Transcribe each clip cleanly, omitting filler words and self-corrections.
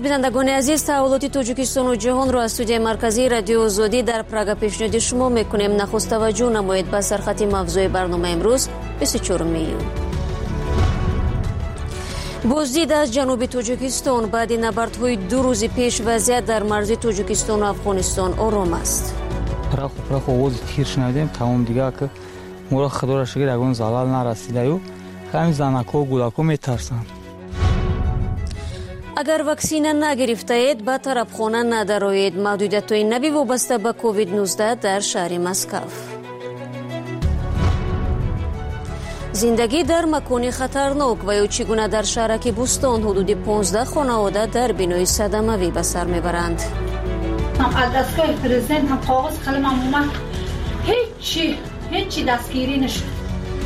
سلامت بینندگان عزیز، تحولات تاجیکستان و جهان را از استودیوی مرکزی رادیو آزادی در پراگ پیشنهاد شما میکنیم. نخست توجه نمایید به سرخط موضوع برنامه امروز 24 میلیون. بازدید از جنوب تاجیکستان بعد نبردهای 2 روز پیش وضعیت در مرز تاجیکستان و افغانستان آرام است. پراخ آواز تیر شنیدیم. تمام دیگه که ما را خدا را شکر اگون زلال نرسیده و همین زنکا و گولکا میترسند. اگر واکسین نگرفته اید به طرفخانه ندروید. محدودیت‌های نوی وابسته به کووید 19 در شهر مسکف. زندگی در مکان خطرناک و یا چگونه در شهرک بوستان حدود 15 خانواده در بینای صدموی به سر میبرند. از دستگاه پرزیدنت هم کاغذ قلم هم اومد، هیچی دستگیری نشد.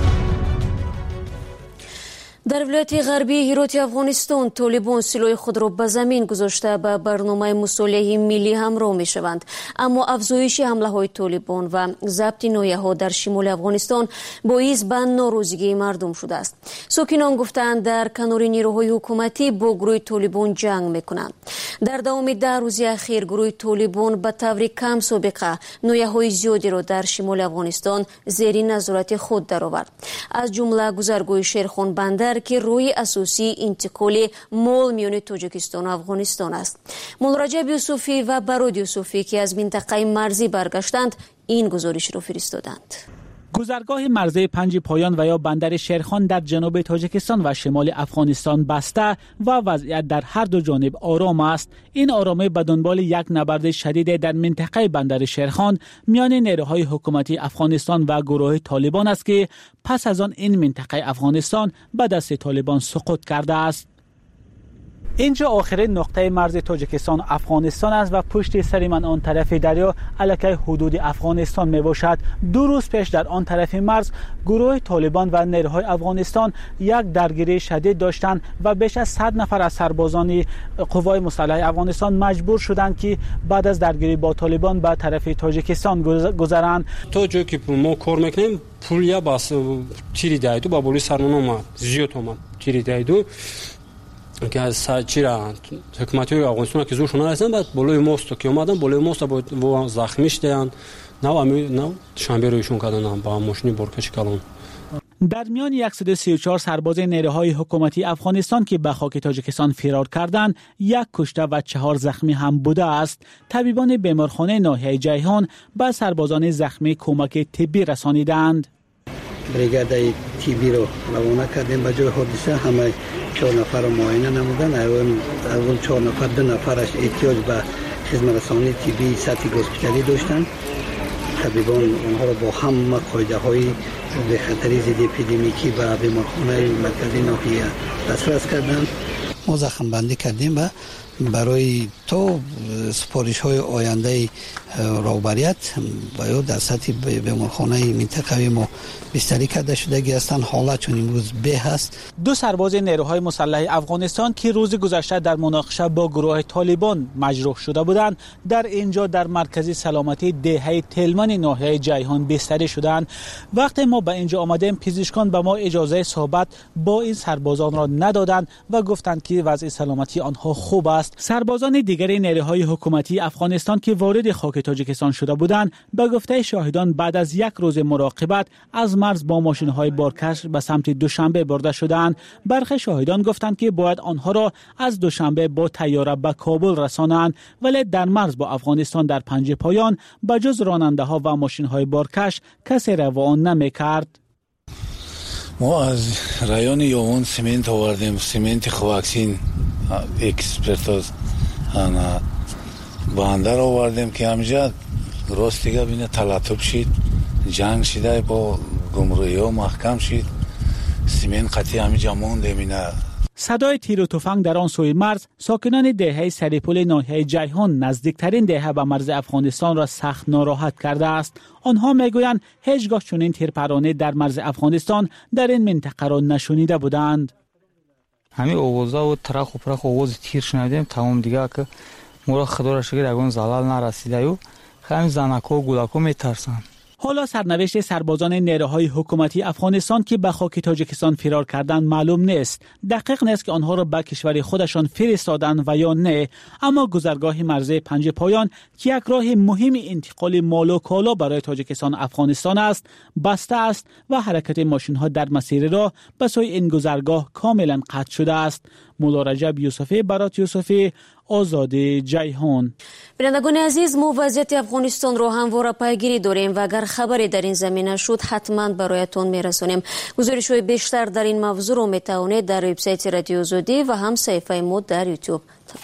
در ولایت غربی هرات افغانستان طالبان سلاح خود را به زمین گذاشته به برنامه مصالحه ملی همراه می شوند، اما افزایش حمله های طالبان و ضبط نایه ها در شمال افغانستان باعث به ناراضگی مردم شده است. ساکنان گفتند در کنار نیروهای حکومتی با گروه طالبان جنگ می کنند. در دوام 10 روز اخیر گروه طالبان به طور کم سابقه نایه های زیادی را در شمال افغانستان زیر نظارت خود درآورد، از جمله گذرگاه شیرخان بندر که روی اساسی انتقال مال میان تاجیکستان و افغانستان است. مول رجب یوسفی و براد یوسفی که از منطقه مرزی برگشتند این گزارش را فرستادند. گذرگاه مرزی 5 پایان و یا بندر شیرخان در جنوب تاجیکستان و شمال افغانستان بسته و وضعیت در هر دو جانب آرام است. این آرامی به دنبال یک نبرد شدید در منطقه بندر شیرخان میان نیروهای حکومتی افغانستان و گروه طالبان است که پس از آن این منطقه افغانستان به دست طالبان سقوط کرده است. اینجا آخرین نقطه مرز تاجیکستان افغانستان است و پشت سر من آن طرف دریا علاقه حدود افغانستان می باشد. 2 روز پیش در آن طرف مرز گروه طالبان و نیروهای افغانستان یک درگیری شدید داشتند و بیش از 100 نفر از سربازان قوای مسلح افغانستان مجبور شدند که بعد از درگیری با طالبان به طرف تاجیکستان گذرند. تو جو که ما کار میکنیم پولیا باس تیری دایدو با بولی سرمون اومد زیاد اومد تیری دایدو که از چیرا حکومتی افغانستان که زورشون نرسیدن بعد بالای موست که اومدن بالای موست با زخمی شدن نه شنبه رویشون کردن با ماشین برکش کلان. در میان 134 سرباز نیروهای حکومتی افغانستان که به خاک تاجیکستان فرار کردند 1 کشته و 4 زخمی هم بوده است. طبیبان بیمارخانه ناحیه جیهان به سربازان زخمی کمک طبی رسانیدند. بریگاد تیبی رو روانه کردیم به جای حادثه. همه 4 نفر رو معاینه نمودن. اول 4 نفر 2 نفرش احتیاج به خدمت رسانی تیبی سطحی هسپیتالی داشتن. طبیبان اونها رو با هم قاعده های به خطری ضد اپیدمیکی و بیمارخانه مرکزی ناحیه دسترس کردن. ما زخم بندی کردیم و برای تو سپارش های آینده راهبریت و یا در سطح بیمارخانه منطقوی ما بستری کرده شدگی هستند. حالت چون امروز به هست. 2 سرباز نیروهای مسلح افغانستان که روز گذشته در مناقشه با گروه طالبان مجروح شده بودند در اینجا در مرکز سلامتی دهه تلمن ناحیه جیهان بستری شدند. وقتی ما به اینجا آمدیم پزشکان به ما اجازه صحبت با این سربازان را ندادند و گفتند که وضع سلامتی آنها خوب است. سربازان دیگر نیروهای حکومتی افغانستان که وارد خاک تاجیکستان شده بودند به گفته شاهدان بعد از 1 روز مراقبت از مرز با ماشین‌های بارکش به سمت دوشنبه برده شدند. برخی شاهدان گفتند که باید آنها را از دوشنبه با طیاره به کابل رسانند، ولی در مرز با افغانستان در 5 پایان به جز راننده‌ها و ماشین‌های بارکش کسی روان نمی‌کرد. ما از رایون یوون سیمنت آوردیم، سیمنت خواکسین اکسپرتاز بندر آوردیم که همجا راست دیگه بینه تلاطب شید، جنگ شده با گمروهی ها محکم شید، سیمنت قطعی همجا موندیم. اینه صدای تیر و تفنگ در آن سوی مرز ساکنان دهه سریپل ناحیه جیهان نزدیکترین دهه به مرز افغانستان را سخت ناراحت کرده است. آنها میگویند هیچگاه چنین تیرپرانه در مرز افغانستان در این منطقه را نشنیده بودند. همین آوازا و ترخ و پرخ آواز تیر شنیدیم. تمام دیگه که ما را خدا را شکر اگون زلال نرسیده و همین زنکا و گولکا میترسند. حالا سرنوشت سربازان نیروهای حکومتی افغانستان که به خاک تاجیکستان فرار کردند معلوم نیست. دقیق نیست که آنها را به کشور خودشان فرستادند و یا نه، اما گذرگاه مرزی 5 پایان که یک راه مهم انتقال مال و کالا برای تاجیکستان افغانستان است، بسته است و حرکت ماشین ها در مسیر راه به سوی این گذرگاه کاملا قطع شده است. مولا رجب یوسفی، برات یوسفی، آزادی جیهان. بینندگان عزیز، ما وضعیت افغانستان رو همواره پیگیری داریم و اگر خبری در این زمینه شد حتما برایتون میرسونیم. گزارش‌های بیشتر در این موضوع رو میتوانید در وبسایت رادیو آزادی و هم صفحه ما در یوتیوب.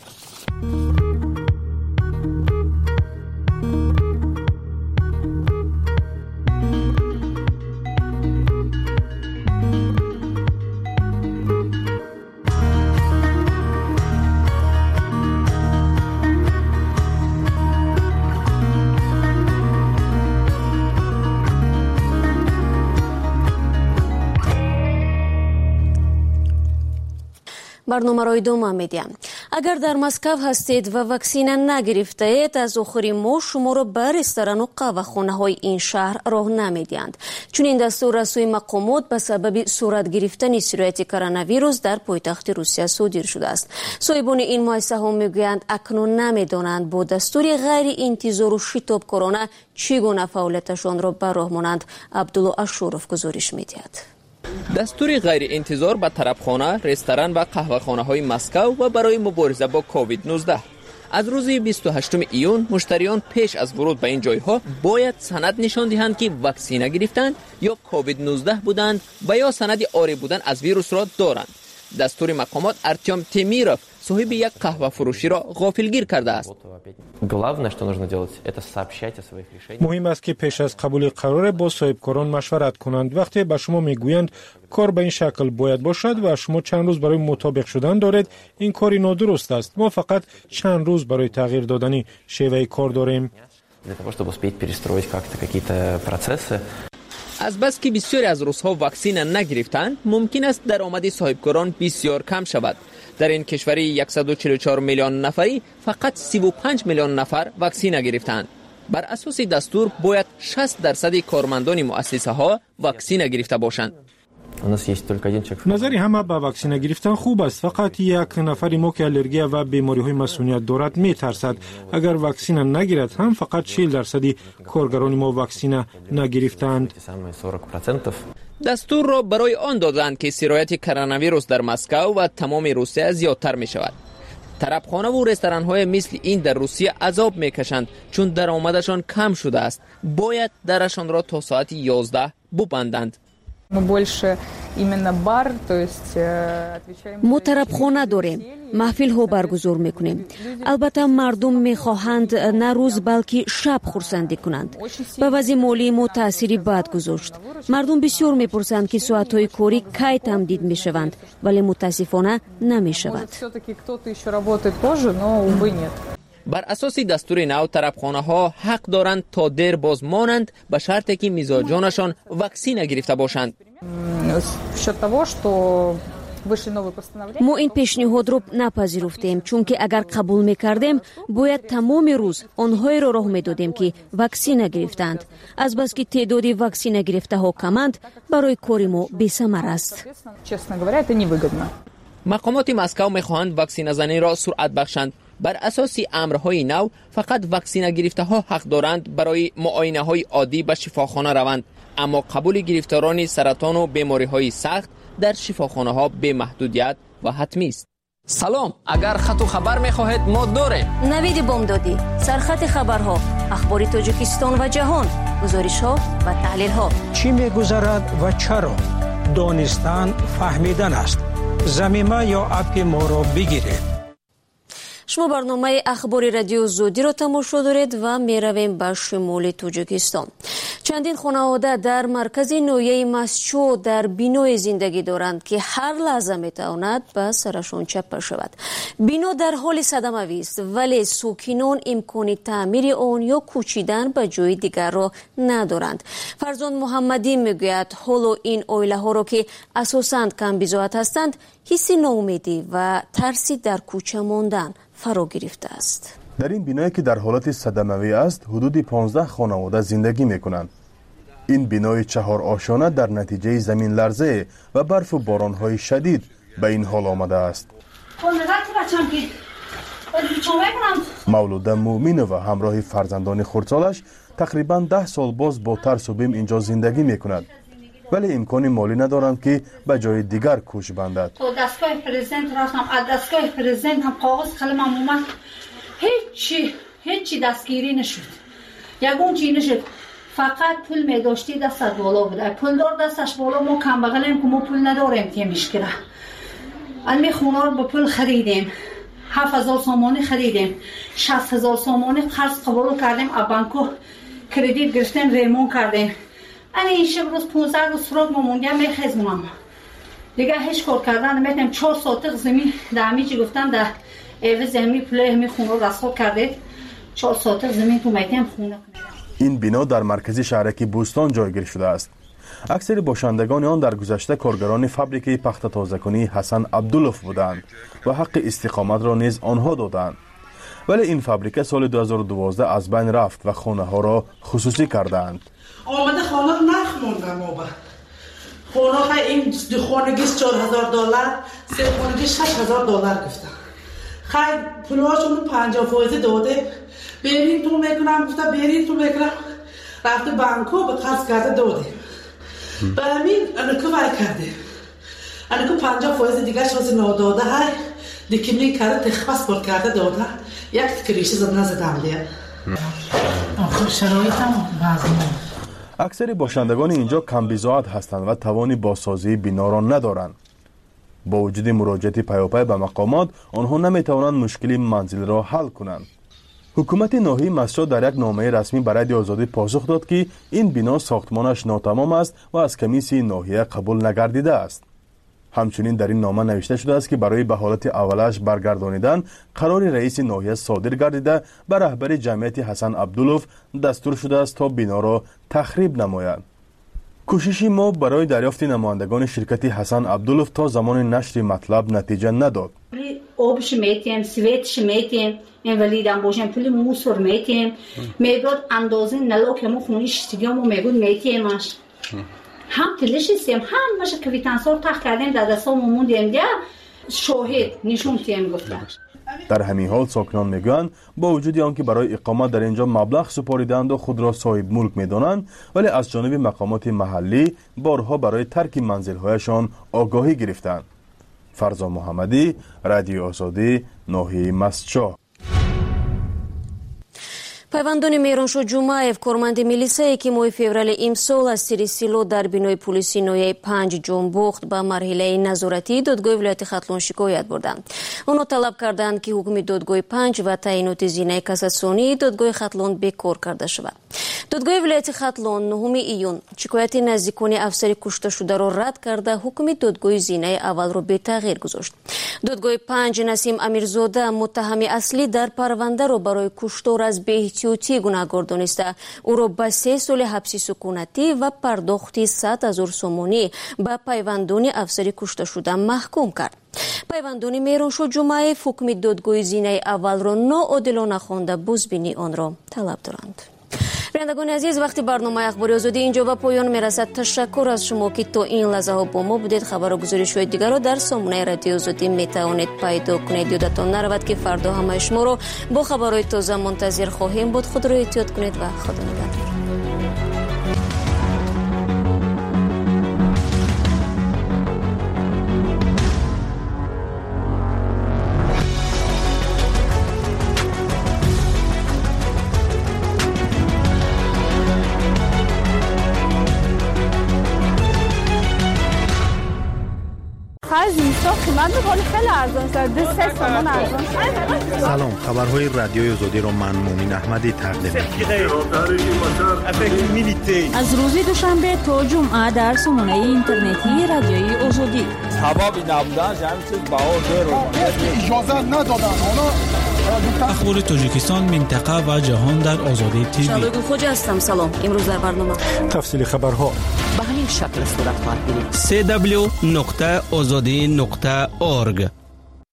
برنامه را ادامه میدیم. اگر در مسکو هستید و واکسینه نگرفته اید، از آخر ماه شما را به رستوران و قهوه‌خانه های این شهر راه نمیدهند. چون این دستور از سوی مقامات به سبب صورت گرفتن سرایت کرونا ویروس در پایتخت روسیه صادر شده است. صاحبان این مؤسسه ها میگویند اکنون نمیدانند با دستور غیر انتظار و شتاب کرونا چگونه فعالیتشان را به راه مانند. عبدالله اشورف گزارش میدهد. دستور غیر انتظار به طربخانه، رستوران و قهوه‌خانه های مسکو و برای مبارزه با کووید 19. از روز 28 ایون مشتریان پیش از ورود به این جایها باید سند نشان دهند که واکسینه گرفتند یا کووید 19 بودند و یا سند عاری بودن از ویروس را دارند. دستور مقامات ارتیم تیمیروف صاحب یک قهوه فروشی را غافلگیر کرده است. مهم است که پیش از قبول قرار با صاحبکاران مشورت کنند. وقتی به شما میگویند کار به این شکل باید باشد و شما چند روز برای مطابق شدن دارید، این کاری نادرست است. ما فقط چند روز برای تغییر دادن شیوه کار داریم. از بس که بسیاری از روس‌ها واکسین نگرفتند، ممکن است درآمد صاحبکاران بسیار کم شود. در این کشوری 144 میلیون نفری فقط 35 میلیون نفر واکسین گرفتند. بر اساس دستور باید 60% کارمندان مؤسسه ها واکسین گرفته باشند. نظری همه به واکسینه گرفتن خوب است. فقط یک نفری ما که آلرژی و بیماری های مسئولیت دارد می ترسد. اگر واکسینه نگیرد هم فقط 40% کارگران ما واکسینه نگرفتند. دستور را برای آن دادند که سرایت کرونا ویروس در مسکو و تمام روسیه زیادتر می شود. طربخانه و رستوران های مثل این در روسیه عذاب می کشند چون درآمدشان کم شده است. باید درشان را تا ساعت 11 ببندند. ما طربخانه داریم، محفل ها برگزار میکنیم. البته مردم میخواهند نه روز بلکه شب خرسندی کنند. به وضع مالی ما تأثیری بد گذاشت. مردم بسیار میپرسند که ساعت های کاری کی تمدید میشوند، ولی متاسفانه نمیشود. بر اساس دستور نو طربخانه ها حق دارند تا دیر باز مانند به شرطی که مزاجانشان واکسین گرفته باشند. ما این پیشنهاد را نپذیرفتیم چون که اگر قبول میکردیم باید تمام روز آنهایی را راه میدادیم که واکسین گرفتند. از بس که تعداد واکسین گرفته ها کمند، برای کار ما بی‌ثمر است. مقامات مسکو میخواهند واکسین زنی را سرعت بخشند. بر اساس امرهای نو فقط واکسین گرفته ها حق دارند برای معاینه های عادی به شفاخانه روند، اما قبول گرفتاران سرطان و بیماری های سخت در شفاخانه ها به محدودیت و حتمی است. سلام، اگر خط و خبر میخواهید ما داریم. نوید بامدادی، سرخط خبرها، اخبار تاجیکستان و جهان، گزارش ها و تحلیل ها. چی میگذرد و چرا؟ دانستن فهمیدن است. زمینه یا اپ ما را بگیرید. شما برنامه اخبار رادیو آزادی را تماشا دارید و می رویم به شمال تاجیکستان. چندین خانواده در مرکز نویه مسچو در بینای زندگی دارند که هر لحظه می تواند به سرشان چپه شود. بنا در حال صدمه‌آوری است، ولی ساکنان امکان تعمیر آن یا کوچیدن به جای دیگر را ندارند. فرزند محمدی میگوید حالا این عائله ها را که اساساً کم بضاعت هستند، حس ناامیدی و ترسی در کوچه ماندن فرا گرفته است. در این بینایی که در حالت صدمه‌آوری است، حدود 15 خانواده زندگی می‌کنند. این بنای 4 آشانه در نتیجه زمین لرزه و برف و باران‌های شدید به این حال آمده است. مولوده مومینووا همراه فرزندان خردسالش تقریباً 10 سال باز با ترس و بیم اینجا زندگی میکند، ولی امکان مالی ندارند که به جای دیگر کوچ بندد. تو دستگاه پرزیدنت رفتم، از دستگاه پرزیدنت هم کاغذ قلمم اومد، هیچی دستگیری نشد، یگون چی نشد، فقط پول می داشتی دستت بالا بوده، پول دار دستش بالا، ما کم بغلیم که ما پول نداریم که مشکله. علمی خونه رو با پول خریدیم، 7000 سامانی خریدیم، 60000 سامانی قرض قبول کردیم، از بانکو کردیت گرفتیم، ریمون کردیم. این شب روز 15 روز فراغ ما موندیم، میخزمونم دیگه هیچ کار کردن نمیتونم. 4 ساعت زمین در همیچی گفتم در عوض همی پول همی خونه رو رساب کردید، 4 ساعت زمین تو میتونم خونه. این بنا در مرکزی شهرک بوستان جایگیر شده است. اکثر باشندگان آن در گذشته کارگران فابریکه پخت تازه‌کنی حسن عبدالوف بودند و حق استقامت را نیز آنها دادند، ولی این فابریکه سال 2012 از بین رفت و خانه ها را خصوصی کردند. آمده خانه نخموندم، ما با خانه این خانگی $4000، 3 خانگی $6000 گفتم. خیلی پولاشون 50% داده، برین تو میکنم، گفتم برین تو میکنم، رفته بانکو به قرض کرده داده، به همین انکو وای کرده، انکو 50% دیگه شاز ناداده های دیکیملی کرده، تخفاس پر کرده داده، یک کریشه نزدم دیگه. آخر شرایط هم بعضی. اکثر باشندگان اینجا کم بضاعت هستند و توانی بازسازی بنا را ندارند. با وجود مراجعت پیاپی به مقامات، آنها نمیتوانند مشکل منزل را حل کنند. حکومت ناحیه مسجد در یک نامه رسمی برای رادیو آزادی پاسخ داد که این بنا ساختمانش ناتمام است و از کمیسی ناحیه قبول نگردیده است. همچنین در این نامه نوشته شده است که برای به حالت اولش برگردانیدن قرار رئیس ناحیه صادر گردیده به رهبر جمعیت حسن عبدالوف دستور شده است تا بنا را تخریب نماید. کوشش ما برای دریافت نمایندگان شرکت حسن عبدالوف تا زمان نشر مطلب نتیجه نداد. آبش میتیم، سویتش میتیم، انولیدم باشیم، پول موسور میتیم، میگود اندازه نلو که ما خونیش استیدیوم میگود میتیمش. هم تلش استیم، هم باشه که ویتانسور تخت کردیم در دستام موندیم دیگه شاهد نشون تیم گفتن. در همین حال ساکنان میگویند با وجود آنکه برای اقامت در اینجا مبلغ سپاریدند و خود را صاحب ملک میدانند، ولی از جانب مقامات محلی بارها برای ترک منزل‌هایشان آگاهی گرفتند. فرزا محمدی، رادیو آزادی، ناحیه مسجد. пайвандони Мейроншо Ҷумаев, корманди милисие ки моҳи феврали имсол аз сири сило дар бинои пулиси ноҳияи 5 ҷонбохт ба марҳилаи назоратии додгоҳи вилояти Хатлон шикоят бурданд. онҳо талаб карданд ки ҳукми додгоҳи 5 ва таъиноти зинаи кассатсионии додгоҳи Хатлон бекор карда шавад. додгоҳи вилояти Хатлон 9 июн шикояти наздикони афсари кушташударо рад карда ҳукми додгоҳи зинаи аввалро бетағйир гузошт. додгоҳи 5 Насим Амирзода муттаҳами аслӣ дар парвандаро барои куштор аз беэҳтиётӣ гунаҳкор дониста ӯро ба 3 соли ҳабси сукунатӣ ва пардохти 100 000 сомонӣ ба пайвандони афсари кушташуда маҳкум кард. пайвандони Мейроншо Ҷумаев ҳукми додгоҳи зинаи аввалро ноодилона хонда бозбинии онро талаб доранд. бинандагони азиз, вақти барномаи ахбори озодӣ инҷо ба поён мерасад. ташаккур аз шумо ки то ин лаҳзаҳо бо мо будед. хабару гузоришҳои дигарро дар сомонаи радиои озодӣ метавонед пайдо кунед. ёдатон наравад ки фардо ҳамаи шуморо бо хабарҳои тоза мунтазир хоҳем буд. худро эҳтиёт кунед ва худо нигаҳдор. سلام، خبرهای رادیوی آزادی را من مومین احمدی تقدیم می‌کنم. از روز دوشنبه تا جمعه در سامانه اینترنتی رادیوی آزادی. سبب نبودن همین چیز اجازه ندادن. اخبار تاجیکستان، منطقه و جهان در آزادی تیوی. شادو خوج هستم. سلام. امروز در برنامه تفصیل خبرها به همین شکل صورت خواهد گرفت. www.azadi.org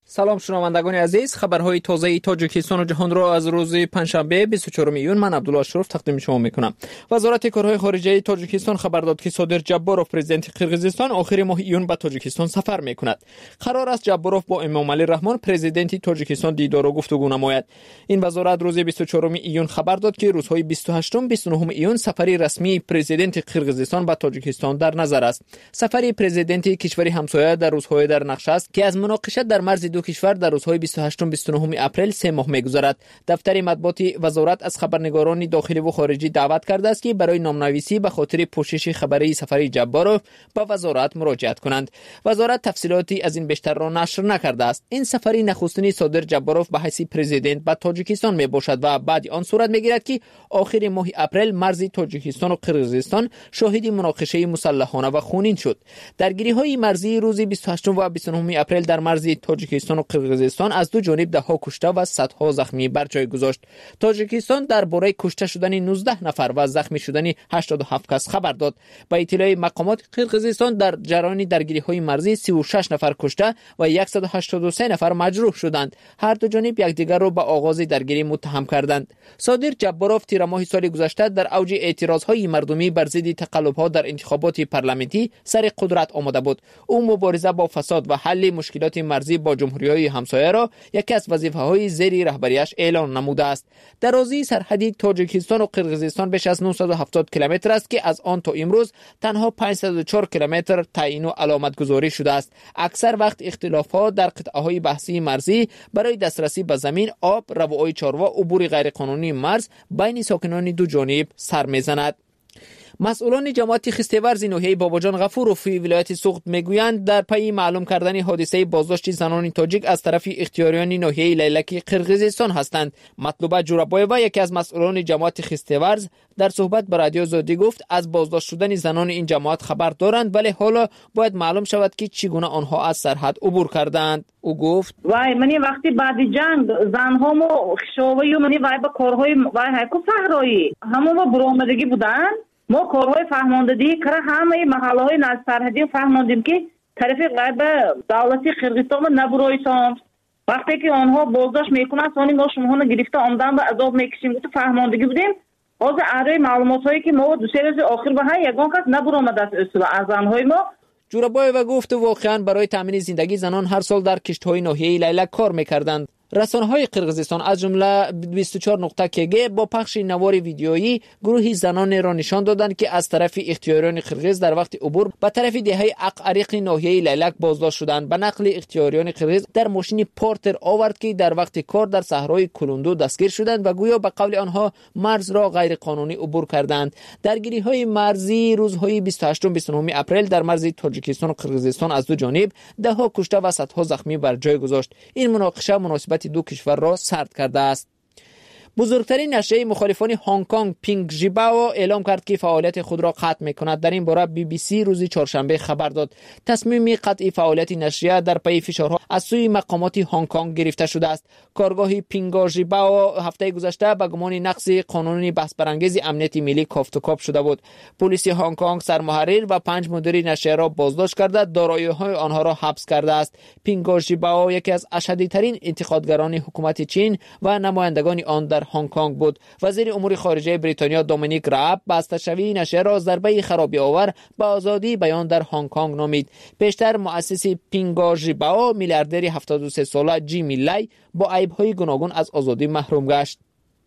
سلام شنوندگان عزیز، خبرهای تازه تاجیکستان و جهان را از روز پنجشنبه 24 ایون من عبدالله اشرف تقدیم شما میکنم. وزارت کارهای خارجه تاجیکستان خبر داد که صادر جباروف پرزیدنت قرقیزستان آخر ماه ایون به تاجیکستان سفر میکند. قرار است جباروف با امامعلی رحمان پرزیدنت تاجیکستان دیدار و گفتگو نماید. این وزارت روز 24 ایون خبر داد که روزهای 28 و 29 ایون سفری رسمی پرزیدنت قرقیزستان به تاجیکستان در نظر است. سفری پرزیدنت کشور همسایه در روزهای در نقش است که از مناقشه در مرز دو کشور در روزهای 28 و 29 اپریل 3 ماه می‌گذرد. دفتر مطبوعاتی وزارت از خبرنگاران داخلی و خارجی دعوت کرده است که برای نام‌نویسی به خاطر پوشش خبری سفری جباروف به وزارت مراجعت کنند. وزارت تفصیلاتی از این بیشتر را نشر نکرده است. این سفری نخستین صادر جباروف به حیث پرزیدنت به تاجیکستان میباشد و بعد آن صورت میگیرد که آخر ماه اپریل مرز تاجیکستان و قرقیزستان شاهد مناقشه مسلحانه و خونین شد. درگیری‌های مرزی روز 28 و 29 اپریل در مرز تاجیکستان و قرقیزستان از دو جانب ده‌ها کشته و صدها زخمی بر جای گذاشت. تاجیکستان درباره کشته شدن 19 نفر و زخمی شدن 87 کس خبر داد. با اطلاع مقامات قرقیزستان در جریان درگیری‌های مرزی 36 نفر کشته و 183 نفر مجروح شدند. هر دو جانب یکدیگر را به آغاز درگیری متهم کردند. صادر جباروف تیر ماه سال گذشته در اوج اعتراض‌های مردمی بر ضد تقلب‌ها در انتخابات پارلمانی سر قدرت آمده بود. او مبارزه با فساد و حل مشکلات مرزی با جمهوری‌های همسایه را یکی از وظیفه‌های زیر رهبریش اعلان نموده است. درازی سرحدی تاجیکستان و قرقیزستان بیش از 970 کیلومتر است که از آن تا امروز تنها 504 کیلومتر تعیین و علامت گذاری شده است. اکثر وقت اختلافات در قطعه‌های بحثی مرزی برای دسترسی به زمین، آب، روای چاروا و عبور غیرقانونی مرز بین ساکنان دو جانب سر می‌زند. مسئولان جماعت خستیورز ناحیه باباجان غفوروفی ولایت سوخت میگویند در پی معلوم کردن حادثه بازداشت زنان تاجیک از طرف اختیاریان ناحیه لیلک قرقیزستان هستند. مطلوبه جورابایوا یکی از مسئولان جماعت خستیورز در صحبت با رادیو زودی گفت از بازداشت شدن زنان این جماعت خبر دارند، ولی حالا باید معلوم شود که چگونه آنها از سرحد عبور کردند. او گفت وای منی وقتی بعد جنگ زنها مو خشوی منی وای با کارهای وای هکو صحرایی همون با برآمدگی بودن. ما کارهای فهماندهی کرده همه محلهای نزد سرحدی فهماندیم که طرف غیب دولتی قرقیزستان نبرایسان. وقتی که آنها بازداشت میکنن سانی ما شما گرفته آمدن و عذاب میکشیم تو فهماندگی بودیم. از اره معلومات هایی که ما دو سه روز آخر به های یگان کس نبرآمده است از زنهای ما. جورابایوا گفت واقعا برای تامین زندگی زنان هر سال در کشت‌های ناحیه لیلک کار میکردند. رسانه‌های قرقیزستان از جمله 24.kg با پخش نوار ویدیویی گروهی زنان را نشان دادند که از طرف اختیاریان قرقیز در وقت عبور به طرف دهه عریق ناحیه لیلک بازداشت شدند. به نقل اختیاریان قرقیز در ماشین پورتر آورد که در وقت کار در صحرای کلوندو دستگیر شدند و گویا به قول آنها مرز را غیر قانونی عبور کردند. درگیری‌های مرزی روزهای 28 و 29 اپریل در مرز تاجیکستان و قرقیزستان از دو جانب ده‌ها کشته و صدها زخمی بر جای گذاشت. این مناقشه مناسبت دو کشور را سرد کرده است. بزرگترین نشریه مخالفان هنگ کنگ پینگ ژیباو اعلام کرد که فعالیت خود را قطع می‌کند. در این باره BBC روز چهارشنبه خبر داد. تصمیم قطع فعالیت نشریه در پی فشارها از سوی مقامات هنگ کنگ گرفته شده است. کارگاه پینگ ژیباو هفته گذشته به گمان نقض قانون بحث برانگیز امنیت ملی کافتوکاپ شده بود. پلیس هنگ کنگ سرمحرر و 5 مدیر نشریه را بازداشت کرده، دارایی‌های آنها را حبس کرده است. پینگ ژیباو یکی از اشدی‌ترین انتقادگران حکومت چین و نمایندگان آن در هنگ کنگ بود. وزیر امور خارجه بریتانیا دومینیک راب بازداشت‌شوی نشریه را ضربه خرابی آور به آزادی بیان در هنگ کنگ نامید. پیشتر مؤسس پینگ ژیباو میلیاردر 73 ساله جیمی لی با عیب‌های گوناگون از آزادی محروم گشت.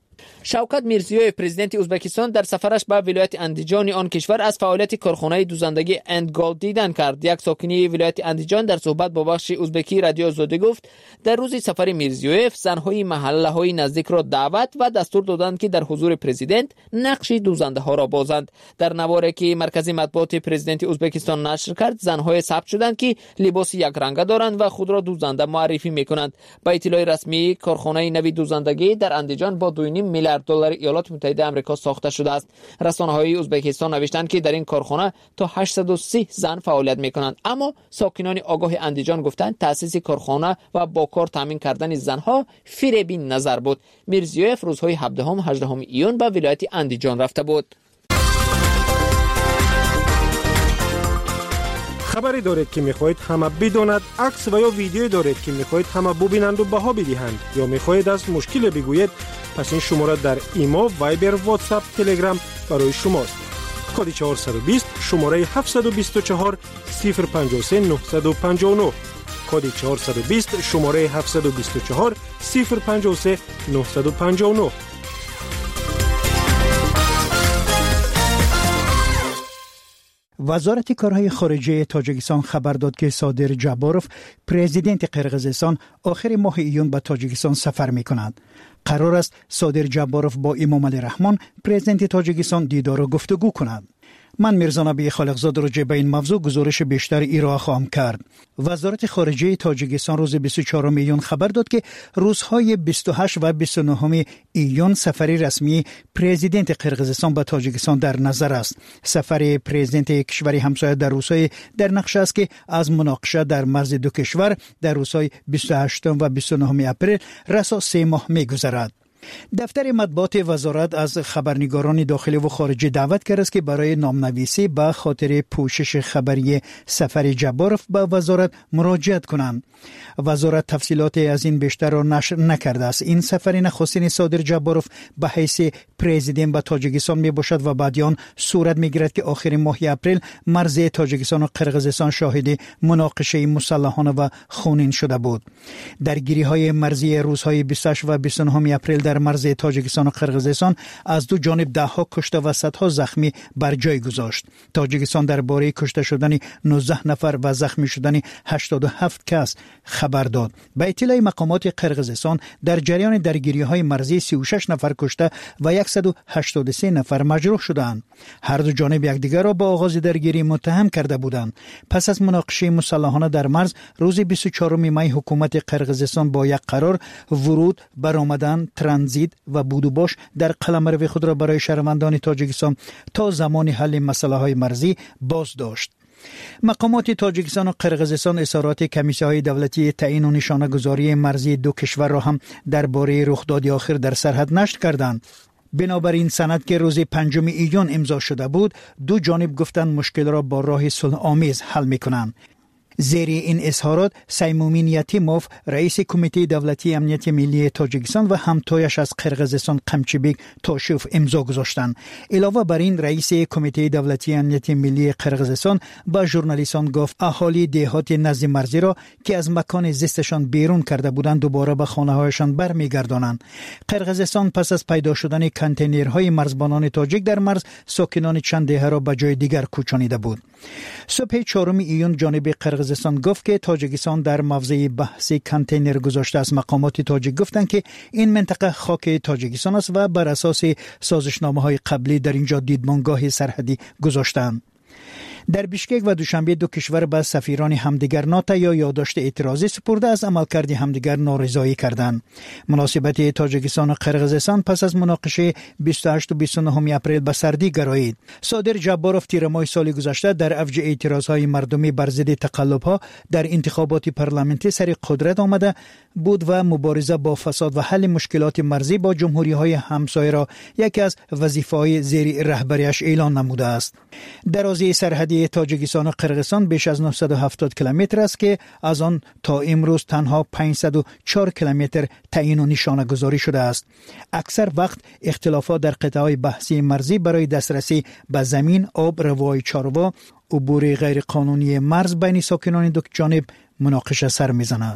شوکت میرزیویف پرزیدنت ازبکستان در سفرش به ولایت اندیجان آن کشور از فعالیت کارخانه دوزندگی اندگال دیدن کرد. یک ساکنی ولایت اندیجان در صحبت با بخش ازبکی رادیو زوده گفت در روز سفر میرزیویف زنهای محله‌های نزدیک را دعوت و دستور دادند که در حضور پرزیدنت نقش دوزنده ها را بازند. در نواری که مرکزی مطبوعات پرزیدنت ازبکستان نشر کرد زنهای ثبت شدند که لباس یک رنگه دارند و خود را دوزنده معرفی میکنند. با اطلاع رسمی کارخانه نوی دوزندگی در اندیجان با 2.5 میلیارد دلار ایالات متحده آمریکا ساخته شده است. رسانه‌های ازبکستان نوشتند که در این کارخانه تا 830 زن فعالیت می‌کنند، اما ساکنان آگاه اندیجان گفتند تأسیس کارخانه و با کار تامین کردن زنها فریبی نظر بود. میرزیویف روزهای 17 و 18 ایون به ولایت اندیجان رفته بود. خبری دارید که میخواهید همه بداند، عکس و یا ویدیویی دارید که میخواهید همه ببینند و بها بدهند، یا میخواهید از مشکل بگویید، پس این شماره در ایما، وایبر، واتساپ، تلگرام برای شماست. کد 420 شماره 724 053 959. کد 420 شماره 724 053 959. وزارت کارهای خارجه تاجیکستان خبر داد که صادر جباروف پرزیدنت قرقیزستان آخر ماه ایون به تاجیکستان سفر می‌کند. قرار است صادر جباروف با امامعلی رحمان پرزیدنت تاجیکستان دیدار و گفتگو کند. من میرزا نبی خالقزاد راجع به این موضوع گزارش بیشتر ارائه خواهم کرد. وزارت خارجه تاجیکستان روز 24 ایون خبر داد که روزهای 28 و 29 ایون سفری رسمی پرزیدنت قرقیزستان به تاجیکستان در نظر است. سفر پرزیدنت کشور همسایه در روزهای در نقشه است که از مناقشه در مرز دو کشور در روزهای 28 و 29 اپریل رسا 3 ماه می‌گذرد. دفتر مطبوعات وزارت از خبرنگاران داخلی و خارجی دعوت کرده است که برای نامنویسی به خاطر پوشش خبری سفر جباروف به وزارت مراجعت کنند. وزارت تفصیلات از این بیشتر را نشر نکرده است. این سفر نخستین صادر جباروف به حیث پرزیدنت به تاجیکستان می باشد و بعد آن صورت می گیرد که آخر ماه اپریل مرز تاجیکستان و قرقیزستان شاهد مناقشه مسلحانه و خونین شده بود. درگیری های مرزی روزهای 28 و 29 اپریل در مرز تاجیکستان و قرقیزستان از دو جانب دهها کشته و صدها زخمی بر جای گذاشت. تاجیکستان درباره کشته شدن 19 نفر و زخمی شدن 87 کس خبر داد. به اطلاع مقامات قرقیزستان در جریان درگیری‌های مرزی 36 نفر کشته و 183 نفر مجروح شدند. هر دو جانب یکدیگر را با آغاز درگیری متهم کرده بودند. پس از مناقشه مسلحانه در مرز روز 24 می حکومت قرقیزستان با یک قرار ورود، برآمدن، ترانزیت و بود و باش در قلمرو خود را برای شهروندان تاجیکستان تا زمان حل مسائل مرزی باز داشت. مقامات تاجیکستان و قرقیزستان اظهارات کمیسی‌های دولتی تعیین و نشانه‌گذاری مرزی دو کشور را هم درباره رخداد آخر در سرحد نشر کردند. بنابراین سند که روز 5 ایون امضا شده بود، دو جانب گفتند مشکل را با راه صلح آمیز حل می‌کنند. زیر این اظهارات سیمومین یتیموف رئیس کمیته دولتی امنیت ملی تاجیکستان و همتایش از قرقیزستان قمچیبک تاشوف امضا گذاشتند. علاوه بر این رئیس کمیته دولتی امنیت ملی قرقیزستان با ژورنالیستان گفت اهالی دهات نزد مرزی را که از مکان زیستشان بیرون کرده بودند دوباره به خانه‌هایشان برمیگردانند. قرقیزستان پس از پیدا شدن کانتینرهای مرزبانان تاجیک در مرز ساکنان چند دهه را به جای دیگر کوچانیده بود. صبح 4 ایون جانب قرقیزستان گفت که تاجیکستان در موضع بحث کانتینر گذاشته است. مقامات تاجیک گفتند که این منطقه خاک تاجیکستان است و بر اساس سازشنامه‌های قبلی در اینجا دیدمانگاه سرحدی گذاشتند. در بیشکک و دوشنبه دو کشور به سفیران همدیگر نوت یا یادداشت اعتراضی سپرده از عملکرد همدیگر نارضایی کردند. مناسبت تاجیکستان و قرقیزستان پس از مناقشه 28 و 29 اپریل به سردی گرایید. صادر جباروف تیر ماه سال گذشته در اوج اعتراضهای مردمی بر ضد تقلب‌ها در انتخابات پارلمانی سر قدرت آمده بود و مبارزه با فساد و حل مشکلات مرزی با جمهوری‌های همسایه را یکی از وظیفه‌های زیر رهبریش اعلان نموده است. درازی سرحدی تاجیکستان و قرقیزستان بیش از 970 کیلومتر است که از آن تا امروز تنها 504 کیلومتر تعیین و نشانه گذاری شده است. اکثر وقت اختلافات در قطعه‌های بحثی مرزی برای دسترسی به زمین، آب، روای چاروا، عبور غیر قانونی مرز بین ساکنان دو جانب مناقشه سر می‌زند.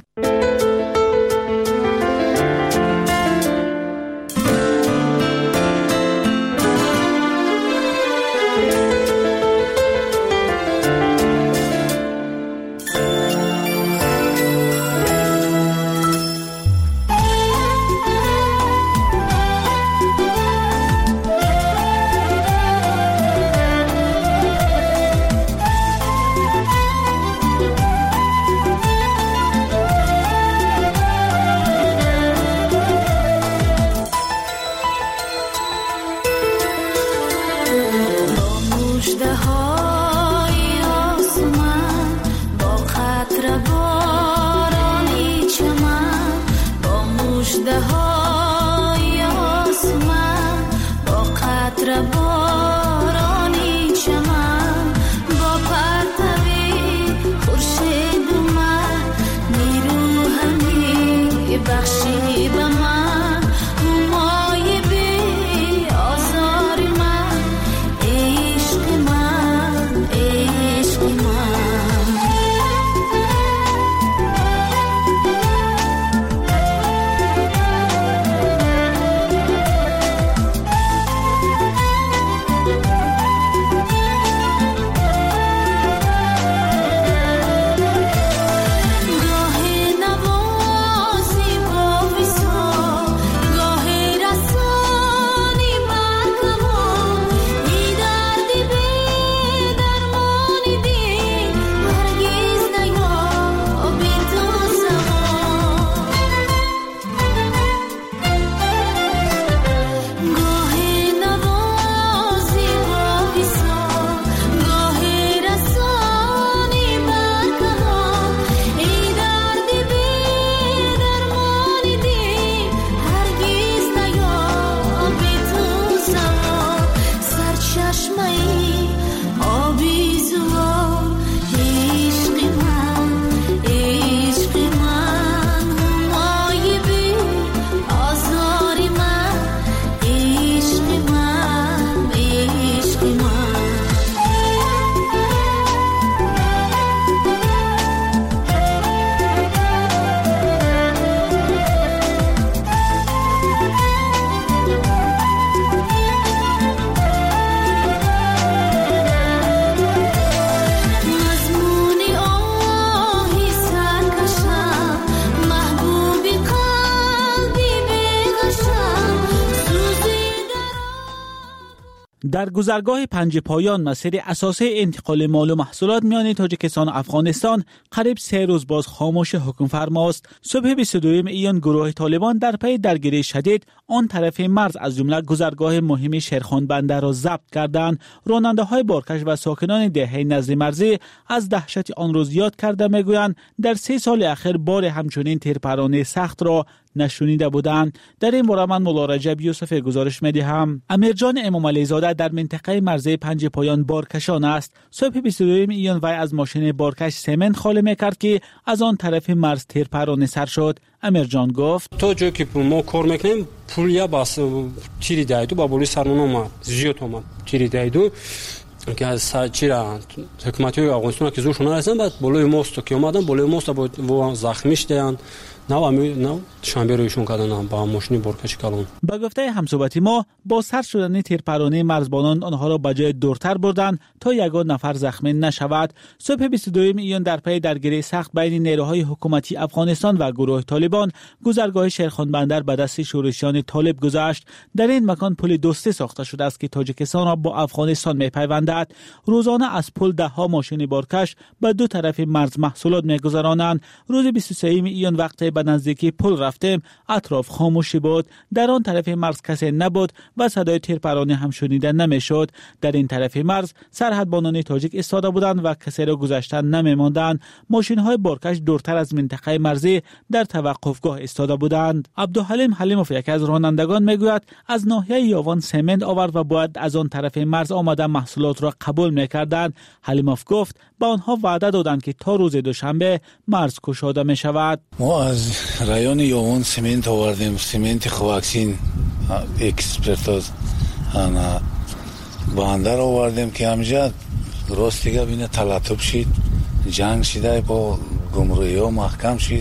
در گذرگاه پنج پایان مسیر اساسی انتقال مال و محصولات میان تاجیکستان و افغانستان قریب 3 روز باز خاموش حکم فرماست. صبح 22 ایون گروه طالبان در پی درگیری شدید آن طرف مرز از جمله گذرگاه مهم شیرخان بندر را ضبط کردند. راننده های بارکش و ساکنان دهه نزد مرزی از دهشت آن روز یاد کرده میگویند در 3 سال اخیر بار همچنین تیرپرانی سخت را نشونیده بودند. در این باره من مولا رجب یوسف گزارش میدهم. امیرجان امام علی زاده در منطقه مرزی پنج پایان بارکشان است. صبح 22 ایون وی از ماشین بارکش سمنت خالی میکرد که از آن طرف مرز تیرپرانی سر شد. امیرجان گفت تو جو که ما کار میکنیم پولیا باس تیری دایدو با بولی سرمون اومد زیاد اومد تیری دایدو که از چیرا حکومتی افغانستان که زورشون نرسیدن بعد بالای موست که اومدن بالای موست با زخمی شدن نه شنبه رویشون کردن با ماشین بارکش کلان. با گفته همصحبتی ما با سر شدن تیرپرانی مرزبانان آنها را به جای دورتر بردند تا یگان نفر زخمی نشود. صبح 22 ایون در پی درگیری سخت بین نیروهای حکومتی افغانستان و گروه طالبان گذرگاه شیرخان بندر به دست شورشیان طالب گذشت. در این مکان پل دوستی ساخته شده است که تاجیکستان را با افغانستان میپیوندد. روزانه از پل ده ها ماشین بارکش به دو طرف مرز محصولات میگذرانند. روز 23 ایون وقتی به نزدیکی پل رفتیم اطراف خاموشی بود. در آن طرف مرز کسی نبود و صدای تیرپرانی هم شنیده نمیشد. در این طرف مرز سرحدبانان تاجیک ایستاده بودند و کسی را گذشتن نمیماندند. ماشین های بارکش دورتر از منطقه مرزی در توقفگاه ایستاده بودند. عبدالحلیم حلیموف یکی از رانندگان میگوید از ناحیه یاوان سمنت آورد و باید از آن طرف مرز آمده محصولات را قبول میکردند. حلیموف گفت با آنها وعده دادند که تا روز دوشنبه مرز گشاده می شود. ما از رایون یاوان سمنت آوردیم، سمنت خواکسین اکسپرتاز بندر آوردیم که همجا راستیگه بینه تلطف شید، جنگ شده با گمروهی ها محکم شید،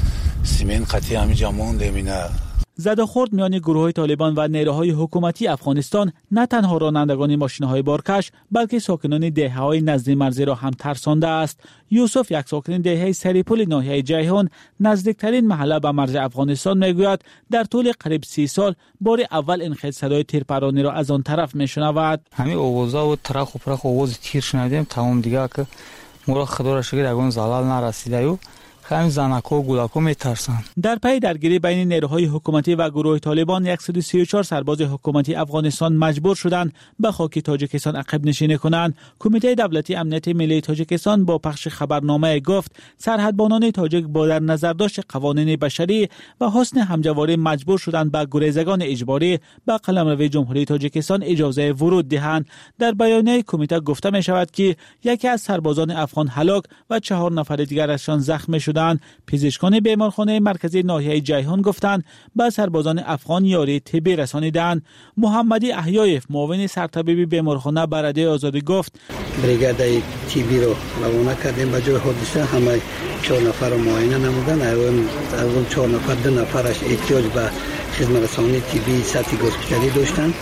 سمنت قطعی همجا موندیم. اینه زد و خورد میان گروه طالبان و نیروهای حکومتی افغانستان نه تنها رانندگان ماشین‌های بارکش بلکه ساکنان دهه‌های نزد مرزی را هم ترسانده است. یوسف یک ساکن دهه سریپل ناحیه جیهان نزدیکترین محله به مرز افغانستان میگوید در طول قریب 30 سال بار اول این صدای تیرپرانی را از آن طرف میشنود. همین آوازا و ترخ و پرخ آواز تیر شنیدیم تمام دیگه که مرا خدا را شکر اگون زلال نرسیده و همین زنکو و گولکو میترسن. در پی درگیری بین نیروهای حکومتی و گروه طالبان 134 سرباز حکومتی افغانستان مجبور شدند به خاک تاجیکستان عقب نشینی کنند. کمیته دولتی امنیت ملی تاجیکستان با پخش خبرنامه گفت سرحدبانان تاجیک با در نظر داشت قوانین بشری و حسن همجواری مجبور شدند به گریزگان اجباری به قلمرو جمهوری تاجیکستان اجازه ورود دهند. در بیانیه کمیته گفته می شود که یکی از سربازان افغان هلاک و 4 نفر دیگرشان زخمی شدند. پزشکان بیمارخانه مرکزی ناحیه جیهان گفتند به سربازان افغان یاری طبی رسانیدند. محمدی احیایف معاون سرطبیب بیمارخانه به رادیوی آزادی گفت بریگاد طبی رو روانه کردیم به جای حادثه. همه 4 نفر رو معاینه نمودن. اول 4 نفر 2 نفرش احتیاج به خدمت رسانی طبی سطحی گوسپیتالی داشتن.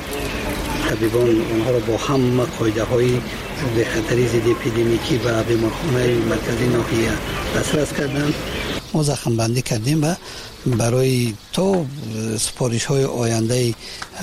طبیبان اونها رو با هم قاعده‌های به خطری ضد اپیدمیکی و بیمارخانه مرکزی ناحیه دسترس کردند. ما زخم بندی کردیم و برای تو سپارش‌های آینده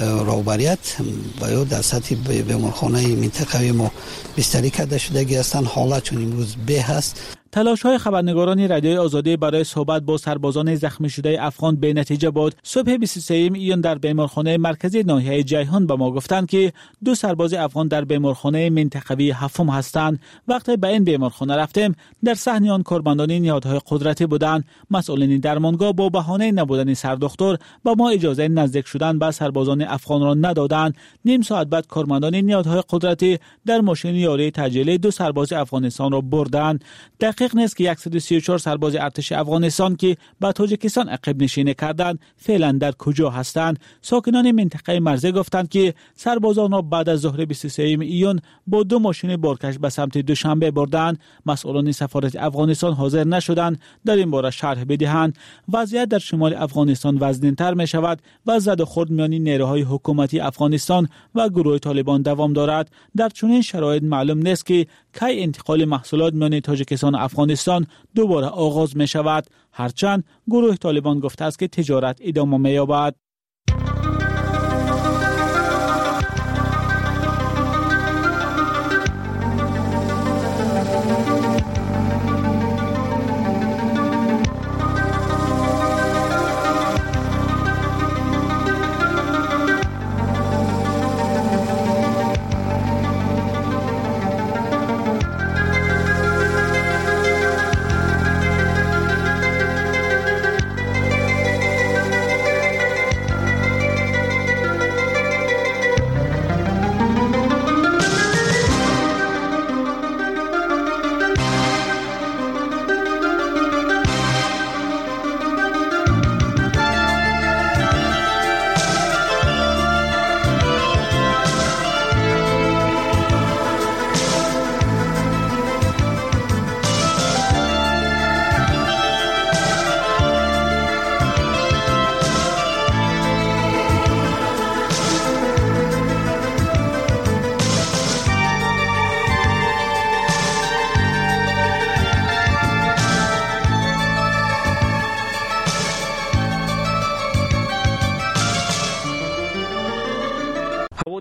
راهبریت باید در سطح بیمارخانه منطقوی ما بستری کرده شدگی هستند. حالت چون امروز به هست. تلاش‌های خبرنگاران رادیوی آزادی برای صحبت با سربازان زخمی شده افغان به نتیجه بود. صبح 23 ایون در بیمارخانه مرکزی ناحیه جیهان به ما گفتند که 2 سرباز افغان در بیمارخانه منطقوی هفتم هستند. وقتی به این بیمارخانه رفتیم در صحن آن کارمندان نهادهای قدرتی بودند. مسئولین درمانگاه با بهانه نبودن سردکتر با ما اجازه نزدیک شدن به سربازان افغان را ندادند. نیم ساعت بعد کارمندان نهادهای قدرتی در ماشین یاری تجلیل 2 سرباز افغانستان را بردند. دقیق نیست که 134 سرباز ارتش افغانستان که به تاجیکستان عقب نشینی کردند فعلا در کجا هستند. ساکنان منطقه مرزی گفتند که سربازان را بعد از ظهر 23 ایون با 2 ماشین بارکش به سمت دوشنبه بردند. مسئولان سفارت افغانستان حاضر نشدند در این باره شرح بدهند. وضعیت در شمال افغانستان وزن‌تر می شود و زد و خورد میان نیروهای حکومتی افغانستان و گروه طالبان دوام دارد. در چنین شرایط معلوم نیست که کی انتقال محصولات میان تاجیکستان و افغانستان دوباره آغاز می شود. هرچند گروه طالبان گفته است که تجارت ادامه می یابد.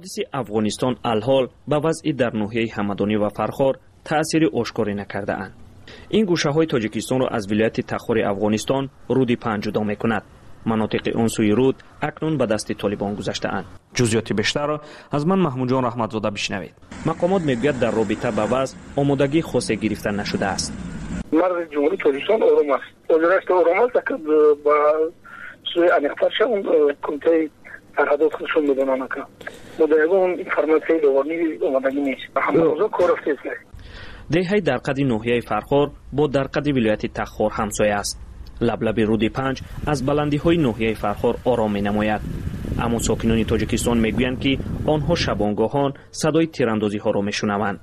حوادث افغانستان الحال به وضع در ناحیه همدانی و فرخار تأثیر آشکاری نکرده اند. این گوشه های تاجیکستان را از ولایت تخار افغانستان رود 5 جدا میکند. مناطق آن سوی رود اکنون به دست طالبان گذشته اند. جزئیات بیشتر را از من محمود جان رحمتزاده بشنوید. مقامات میگوید در رابطه با وضع آمادگی خاصی گرفته نشده است. مرز جمهوری تاجیکستان آرام است. وزارت آرام است که با سوی انیقفرش اون کمیته سرحدات خودشون میدونن که مدعیان اون اینفرماسیون دوانی آمادگی نیست. همه روزا کار رفته است. دهه درقد ناحیه فرخار با درقد ولایت تخار همسایه است. لب رود 5 از بلندی های ناحیه فرخار آرام می نماید. اما ساکنان تاجیکستان میگویند که آنها شبانگاهان صدای تیراندازی ها را میشنوند.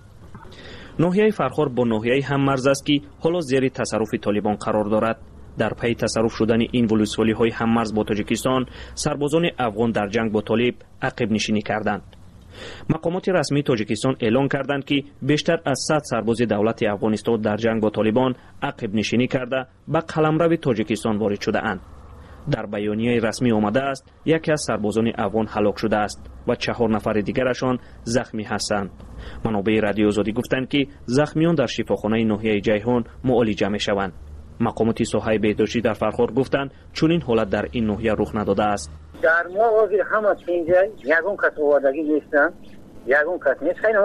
ناحیه فرخار با ناحیه هم مرز است که حالا زیر تصرف طالبان قرار دارد. در پی تصرف شدن این ولسوالی های هم مرز با تاجیکستان، سربازان افغان در جنگ با طالب عقب نشینی کردند. مقامات رسمی تاجیکستان اعلام کردند که بیشتر از 100 سرباز دولت افغانستان در جنگ با طالبان عقب نشینی کرده به قلمرو تاجیکستان وارد شده اند. در بیانیه رسمی آمده است یکی از سربازان افغان هلاک شده است و 4 نفر دیگرشان زخمی هستند. منابع رادیو آزادی گفتند که زخمیان در شفاخانه ناحیه جیهان معالجه می‌شوند. مقامات ساحه بهداشتی در فرخار گفتند چون این حالت در این ناحیه رخ نداده است. در ما وقتی همه اینجا یگون کس آوردگی نیستن، یگون کس نیست. خیلی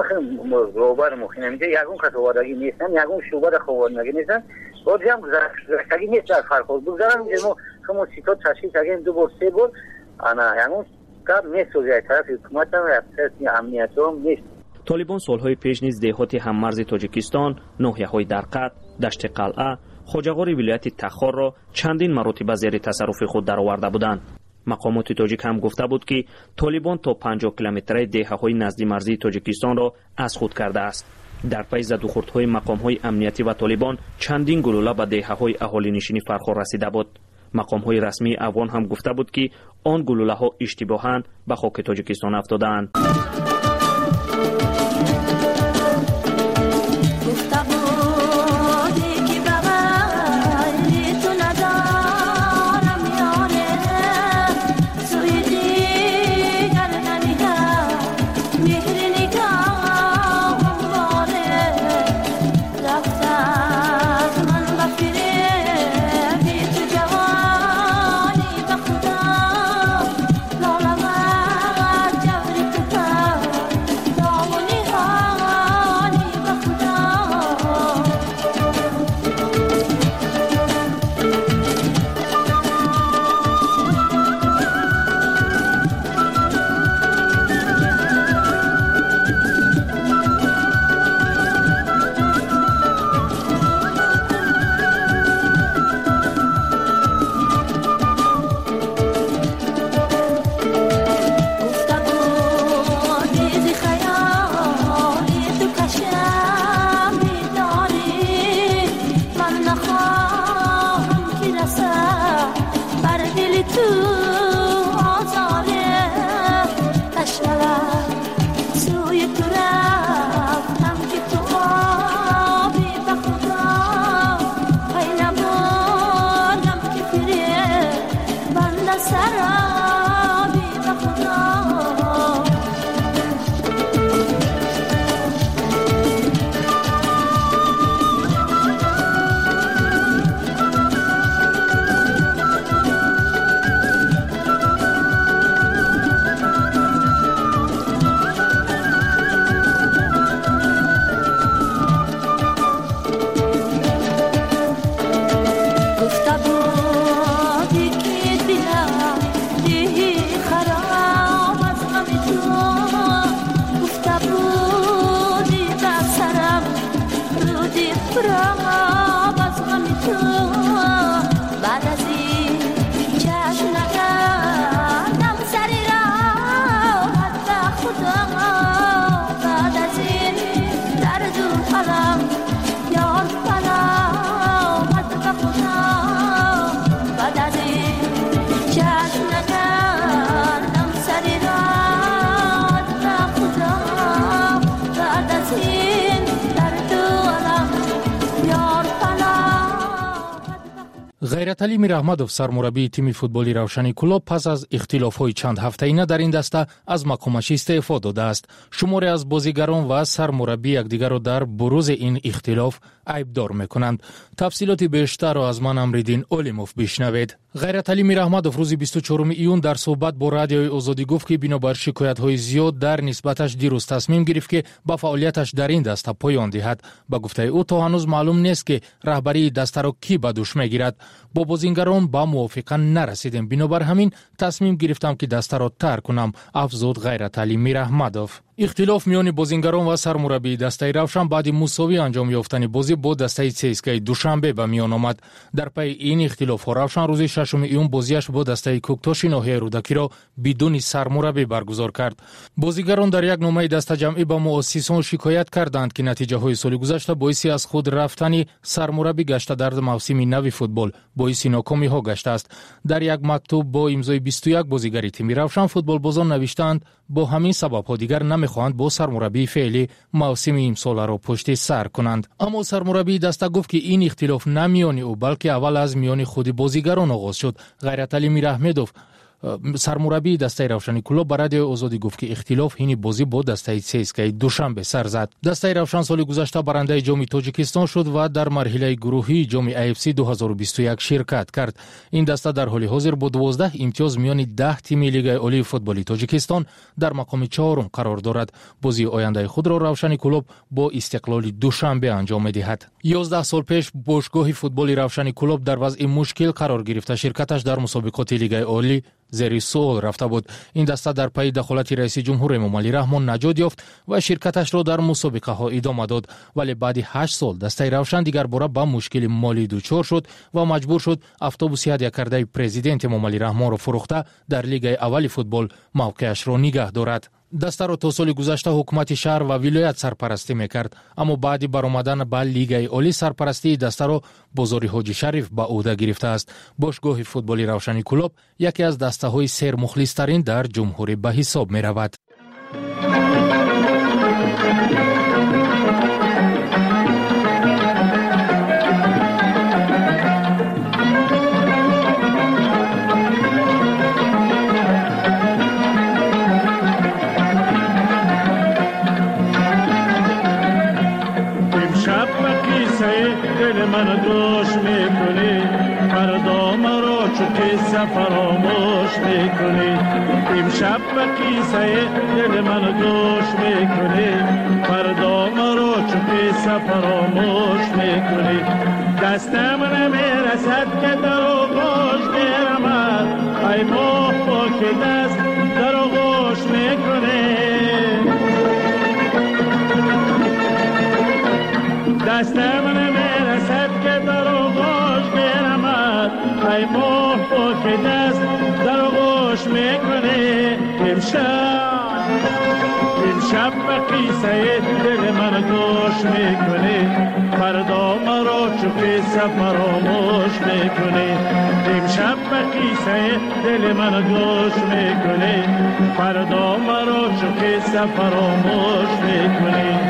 روبر مخینه میگه یگون کس آوردگی نیستن، یگون شعبه در خوردگی نیستن. بعد هم گذشتگی نیست در فرخار. بگذارم اینجا ما شما سیتا تشکیل کردیم 2 بار 3 بار انا یگون کار نیست و جای طرف حکومت هم امنیت هم نیست. طالبان سالهای پیش نیز دهات هممرز تاجیکستان، ناحیه‌های درقد، دشت قلعه، خوجاغار ولایت تخار را چندین مرتبه زیر تصرف خود درآورده بودند. مقامات تاجیک هم گفته بود که طالبان تا 50 کیلومتری دهه‌های نزدیک مرزی تاجیکستان را از خود کرده است. در پی زد و خوردهای مقام‌های امنیتی و طالبان چندین گلوله به دهه‌های اهالی نشینی فرخار رسیده بود. مقام‌های رسمی افغان هم گفته بود که آن گلوله‌ها اشتباهاً به خاک تاجیکستان افتادند. غیرتعلی میرحمدوف سرمربی تیم فوتبالی روشنی کلوب پس از اختلاف‌های چند هفته‌ای در این دسته از مقامش استعفا داده است. شماری از بازیگران و سرمربی یکدیگر را در بروز این اختلاف عیبدار می‌کنند. تفصیلات بیشتر را از من امرالدین اولیموف بشنوید. غیرتعلی میرحمدوف روز 24 ایون در صحبت با رادیوی آزادی گفت که بنابر شکایت‌های زیاد در نسبتش دیروز تصمیم گرفت که با فعالیتش در این دسته پایان دهد. با گفته او تا هنوز معلوم نیست که رهبری دسته را کی به دوش می‌گیرد. با بازیگران با موافقت نرسیدیم، بنابر همین تصمیم گرفتم که دسته را ترک کنم، افزود غیرتعلی میرحمدوف. اختلاف میان بازیگران و سرمربی دسته روشن بعد مساوی انجام یافتن بازی با دسته CSKA دوشنبه به میان آمد. در پی این اختلاف روشن روز 6 ایون بازیش با دسته کوکتاش ناحیه رودکی را بدون سرمربی برگزار کرد. بازیگران در یک نامه دسته جمعی به مؤسسان شکایت کردند که نتیجه های سال گذشته باعث از خود رفتن سرمربی گشته در موسم نو فوتبال باعث ناکامی ها گشته است. در یک مکتوب با امضای 21 بازیگر تیم روشن فوتبال بازان نوشتند با همین سبب ها دیگر نمیخواهند با سرمربی فعلی موسم امسال را پشت سر کنند. اما سرمربی دسته گفت که این اختلاف نه میان او بلکه اول از میان خود بازیگران آغاز شد. غیرتعلی میرحمدوف سرمربی دسته روشنی کلوب به رادیوی آزادی گفت که اختلاف این بازی با دسته CSKA دوشنبه سر زد. دسته روشن سال گذشته برنده جام تاجیکستان شد و در مرحله گروهی جام AFC 2021 شرکت کرد. این دسته در حال حاضر با 12 امتیاز میان 10 تیم لیگ عالی فوتبالی تاجیکستان در مقام چهارم قرار دارد. بازی آینده خود را روشنی کلوب با استقلال دوشنبه انجام می‌دهد. 11 سال پیش باشگاه فوتبالی روشنی کلوب در وضع مشکل قرار گرفت. شرکتش در مسابقات لیگ عالی زیر سوال رفته بود. این دسته در پی دخالت رئیس جمهور امام علی رحمان نجات یافت و شرکتش را در مسابقه ها ادامه داد، ولی بعد 8 سال دسته روشن دیگر باره با مشکل مالی دچار شد و مجبور شد اتوبوس هدیه کرده پرزیدنت امام علی رحمان را فروخته در لیگ اول فوتبال موقعش را نگه دارد. دسته را تا سال گذشته حکومت شهر و ولایت سرپرستی میکرد، اما بعد برآمدن به لیگ عالی سرپرستی دسته را بازار حاجی شریف به عهده گرفته است. باشگاه فوتبالی روشنی کلوب یکی از دسته های سیر مخلص ترین در جمهوری به حساب می رود. من گوش میکنی فردا مرا چو قصه فراموش میکنی امشب به قصه دل من گوش میکنی فردا مرا چو قصه فراموش میکنی دستم نمیرسد که در آغوش گیرمت ای ماه با که دست در آغوش میکنی دستم نمیرسد که در آغوش گیرمت ای ماه با که دست در آغوش میکنی امشب به قصه دل من گوش میکنی فردا مرا چو قصه فراموش میکنی امشب به قصه دل من گوش میکنی فردا مرا چو قصه فراموش میکنی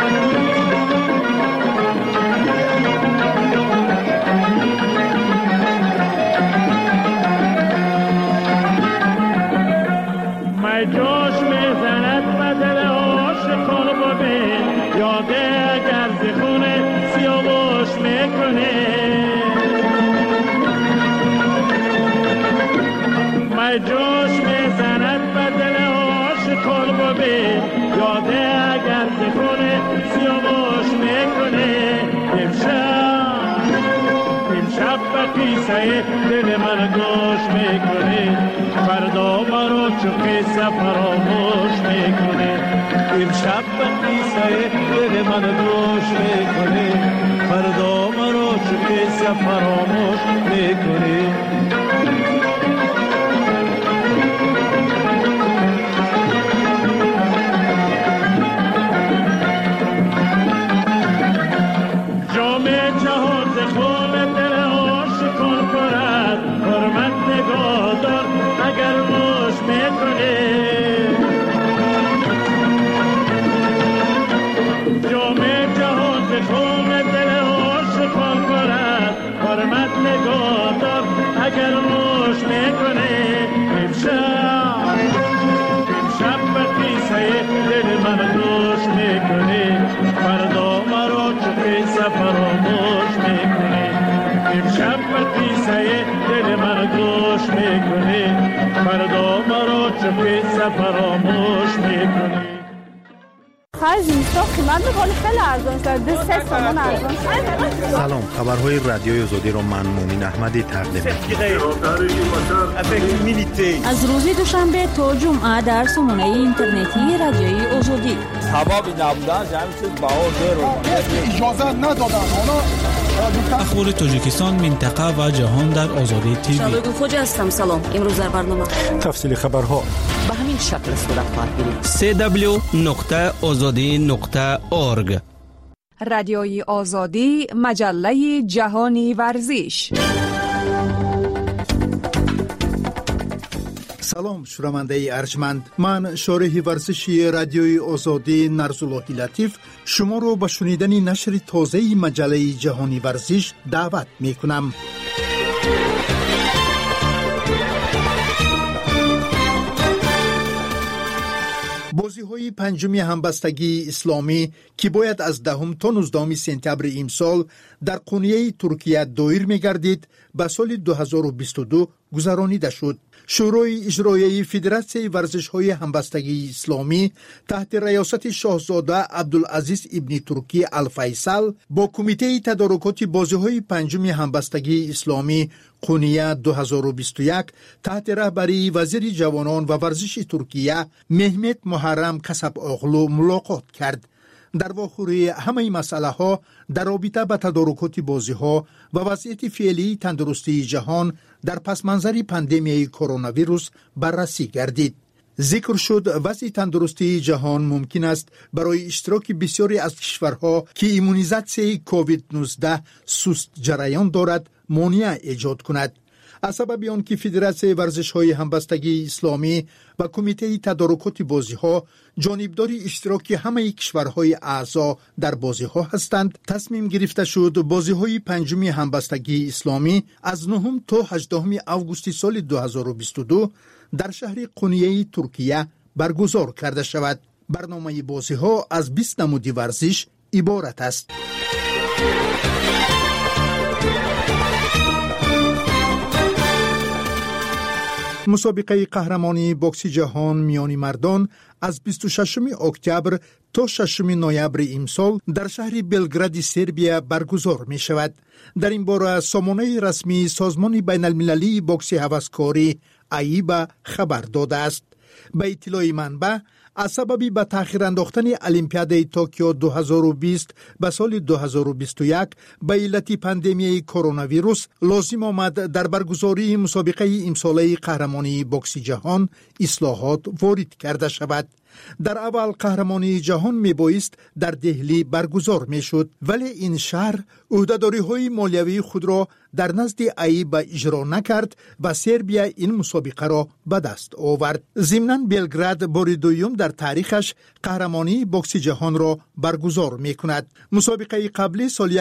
جوش میزند به دل عاشقان ببین یاده اگر ز خون سیاوش میکنه می جوش میزند به دل عاشقان ببین یاده اگر ز خون سیاوش میکنه امشب به قصه دل من گوش میکنی فردا مرا چو قصه فراموش میکنی امشب به قصه دل من گوش میکنی فردا مرا چو قصه فراموش میکنی نگاتم اگر روش میکنه امشب به قیصه دل من گوش میکنه فردا مرا چه قیصه فراموش میکنه امشب به قیصه دل من گوش میکنه فردا مرا چه قیصه فراموش میکنه. خرج زمستان قیمت میکنه خیلی ارزان شد 2-3 تومان ارزان شد. سلام، خبرهای رادیوی آزادی را من مومین احمدی تقدیم می‌کنم. از روز دوشنبه تا جمعه در سامانه اینترنتی رادیوی آزادی هوا نبودن جمعی چیز باور دیر اجازه ندادن. اخبار تاجیکستان، منطقه و جهان در آزادی تیوی. شادو خوجا هستم. سلام. امروز در برنامه تفصیل خبرها به همین شکل صورت خواهد گرفت. www.azadi.org رادیوی آزادی، مجله جهانی ورزش. سلام شنونده ارجمند، من شارح ورزشی رادیوی آزادی نرزاللهی لطیف شما رو به شنیدن نشر تازه مجله جهانی ورزش دعوت می کنم. بازی‌های پنجمی همبستگی اسلامی که باید از 10 تا 19 سپتامبر امسال در قونیه ترکیه دایر می‌گردید به سال 2022 گذرانیده شد. شورای اجرایی فدراسیون ورزش‌های همبستگی اسلامی تحت ریاست شاهزاده عبدالعزیز ابن ترکی الفیصل با کمیته تدارکات بازی‌های پنجم همبستگی اسلامی قونیه 2021 تحت رهبری وزیر جوانان و ورزش ترکیه مهمت محرم کسب اغلو ملاقات کرد. در واخوری همه مسئله ها در رابطه با تدارکات بازی ها و وضعیت فعلی تندرستی جهان در پس منظر پاندمی کرونا ویروس بررسی گردید. ذکر شد وضع تندرستی جهان ممکن است برای اشتراک بسیاری از کشورها که ایمونیزاسیون کووید 19 سست جریان دارد مانع ایجاد کند. از سبب آن که فدراسیون ورزش‌های همبستگی اسلامی و کمیته تدارکات بازی‌ها جانبداری اشتراک همه کشورهای اعضا در بازی‌ها هستند، تصمیم گرفته شد بازی‌های پنجمی همبستگی اسلامی از 9 تا 18 آگوست سال 2022 در شهر قونیه ترکیه برگزار کرده شود. برنامه بازی‌ها از 20 نمود ورزش عبارت است. مسابقه قهرمانی بوکس جهان میان مردان از 26 اکتبر تا 6 نوامبر امسال در شهر بلگراد سربیا برگزار می شود. در این باره سامانه رسمی سازمان بین المللی بوکس هوسکاری ایبا خبر داده است. به اطلاع منبع از سبب به تأخیر انداختن المپیاد توکیو 2020 به سال 2021 به علت پاندمی کرونا ویروس لازم آمد در برگزاری مسابقه امساله قهرمانی بوکس جهان اصلاحات وارد کرده شود. در اول قهرمانی جهان می بایست در دهلی برگزار می شد، ولی این شهر عهده‌داری های مالیوی خود را در نزد ایبا اجرا نکرد و سربیا این مسابقه را به دست آورد. ضمناً بلگراد بار دوم در تاریخش قهرمانی بوکس جهان را برگزار می کند. مسابقه قبلی سال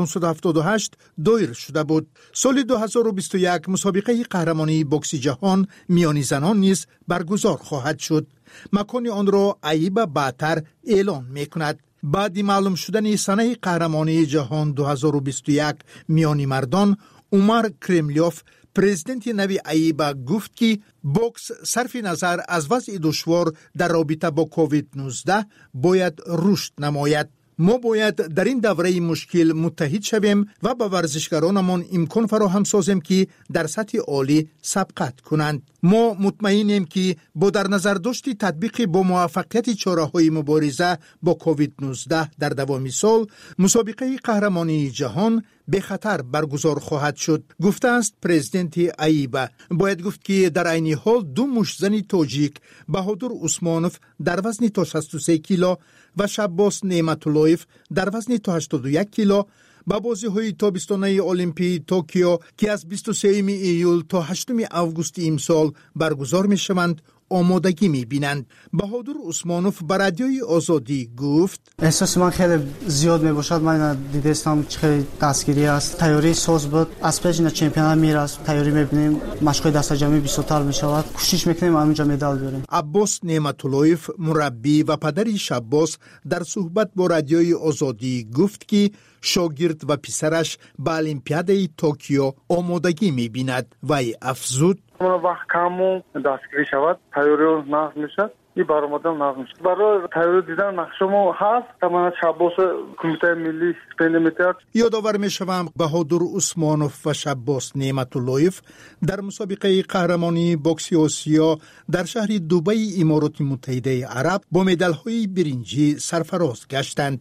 1978 دایر شده بود. سال 2021 مسابقه قهرمانی بوکس جهان میان زنان نیز برگزار خواهد شد. مکان آن را ایبا بعدتر اعلان می کند. بعد معلوم شدن سنه قهرمانی جهان 2021 میان مردان، عمر کرملیوف پرزیدنت نوی ایبا گفت که بوکس صرف نظر از وضع دشوار در رابطه با کووید 19 باید رشد نماید. ما باید در این دوره مشکل متحد شویم و به ورزشکارانمان امکان فراهم سازیم که در سطح عالی سبقت کنند. ما مطمئنیم که با در نظر داشت تطبیق با موفقیت چاره‌های مبارزه با کووید 19 در دوام سال، مسابقه قهرمانی جهان به خطر برگزار خواهد شد، گفته است پرزیدنت ایبا. باید گفت که در عین حال دو مشتزن تاجیک بهادر عثمانوف در وزن تا 63 کیلو و شباس نعمت‌اللهیف در وزن تا 81 کیلو با بازی‌های تابستانه المپی توکیو که از 23 ایول تا 8 آگوست امسال برگزار می‌شوند آمادگی می‌بینند. بهادر عثمانوف به رادیوی آزادی گفت: احساس من خیلی زیاد میباشد. من دیدستم خیلی دستگیری است. تیاری ساز بود. از پیش نه چمپیونات میراست. تیاری می‌بینیم. مشق دست جمعی 20 سال میشود. کوشش می‌کنیم همینجا مدال بیاریم. عباس نعمت‌اللهیف مربی و پدر شباس در صحبت با رادیوی آزادی گفت که شاگرد و پسرش به المپیادای توکیو آمادگی می‌بیند. وی افزود: وقت کمو دستگیری شود، تیاری نقض میشد. این برآمدن نقض میشد. برای تیاری دیدن نقشمو هست. تمام شباس کمیته ملی اسپند میتر. یادآور میشوم بهادر عثمانوف و شباس نعمت‌اللهیف در مسابقه قهرمانی بوکس آسیا در شهر دبی امارات متحده عرب با مدال‌های برنجی سرفراز گشتند.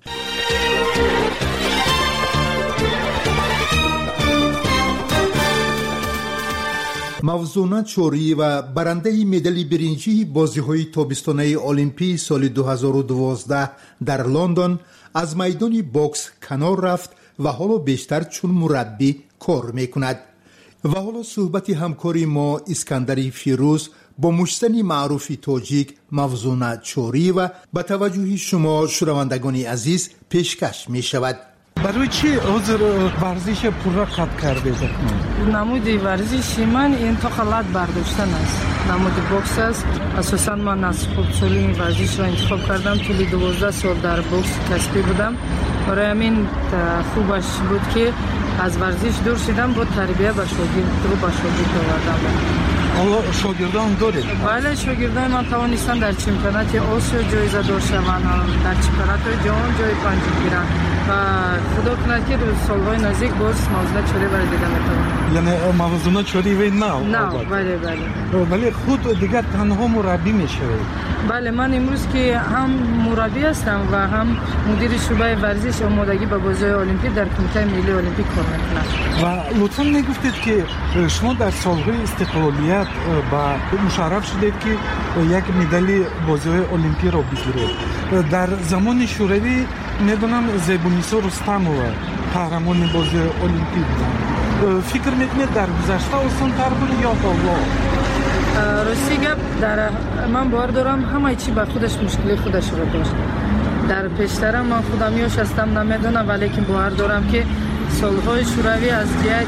موزونه چوری و برنده مدال برنجی بازی‌های تابستانه المپی سال 2012 در لندن از میدان بوکس کنار رفت و حالا بیشتر چون مربی کار میکند. و حالا صحبت همکاری ما اسکندر فیروز با محسن معروف تاجیک موزونه چوری و به توجه شما شنوندگان عزیز پیشکش می شود. برای چی عذر ورزش پورا قطع کرده؟ نمود ورزش من انتقالات برداشتن است. نمود بوکس است. اساسا من از خودسالی این ورزش را انتخاب کردم. طول 12 سال در بوکس کسبی بودم. برای همین خوبش بود که از ورزش دور شدم. با تربیت و شاگرد آوردم. حالا شاگردان دارید؟ بله، شاگردان من توانستن در چمپیونات آسیا جایزه دار شوند، در چمپیونات جهان جای پنجم گیرند و خدا کند که در سالهای نزدیک باز موزونه چوری برای دیگه میتونم. یعنی موزونه چوری و نه بله. ولی خود دیگر تنها مربی میشوید؟ بله، من امروز که هم مربی هستم و هم مدیر شعبه ورزش آمادگی به بازی‌های المپیک در کمیته ملی المپیک کار میکنم. و لطفاً میگفتید که شما در سالهای استقلالیت با مشرف شدید که یک مدال بازی‌های المپیک را بگیرید. در زمان شوروی میدونم زیبونیسا رستمова قهرمان بازی المپیک بود. فکر میکنید در گذشته آسان‌تر بود یا حالا؟ راستی گپ در من باور دارم همه چی به خودش مشکل خودش رو داشت. در پیشتر من خودمیاش هستم نمیدونم، ولی که باور دارم که سالهای شوروی از جهت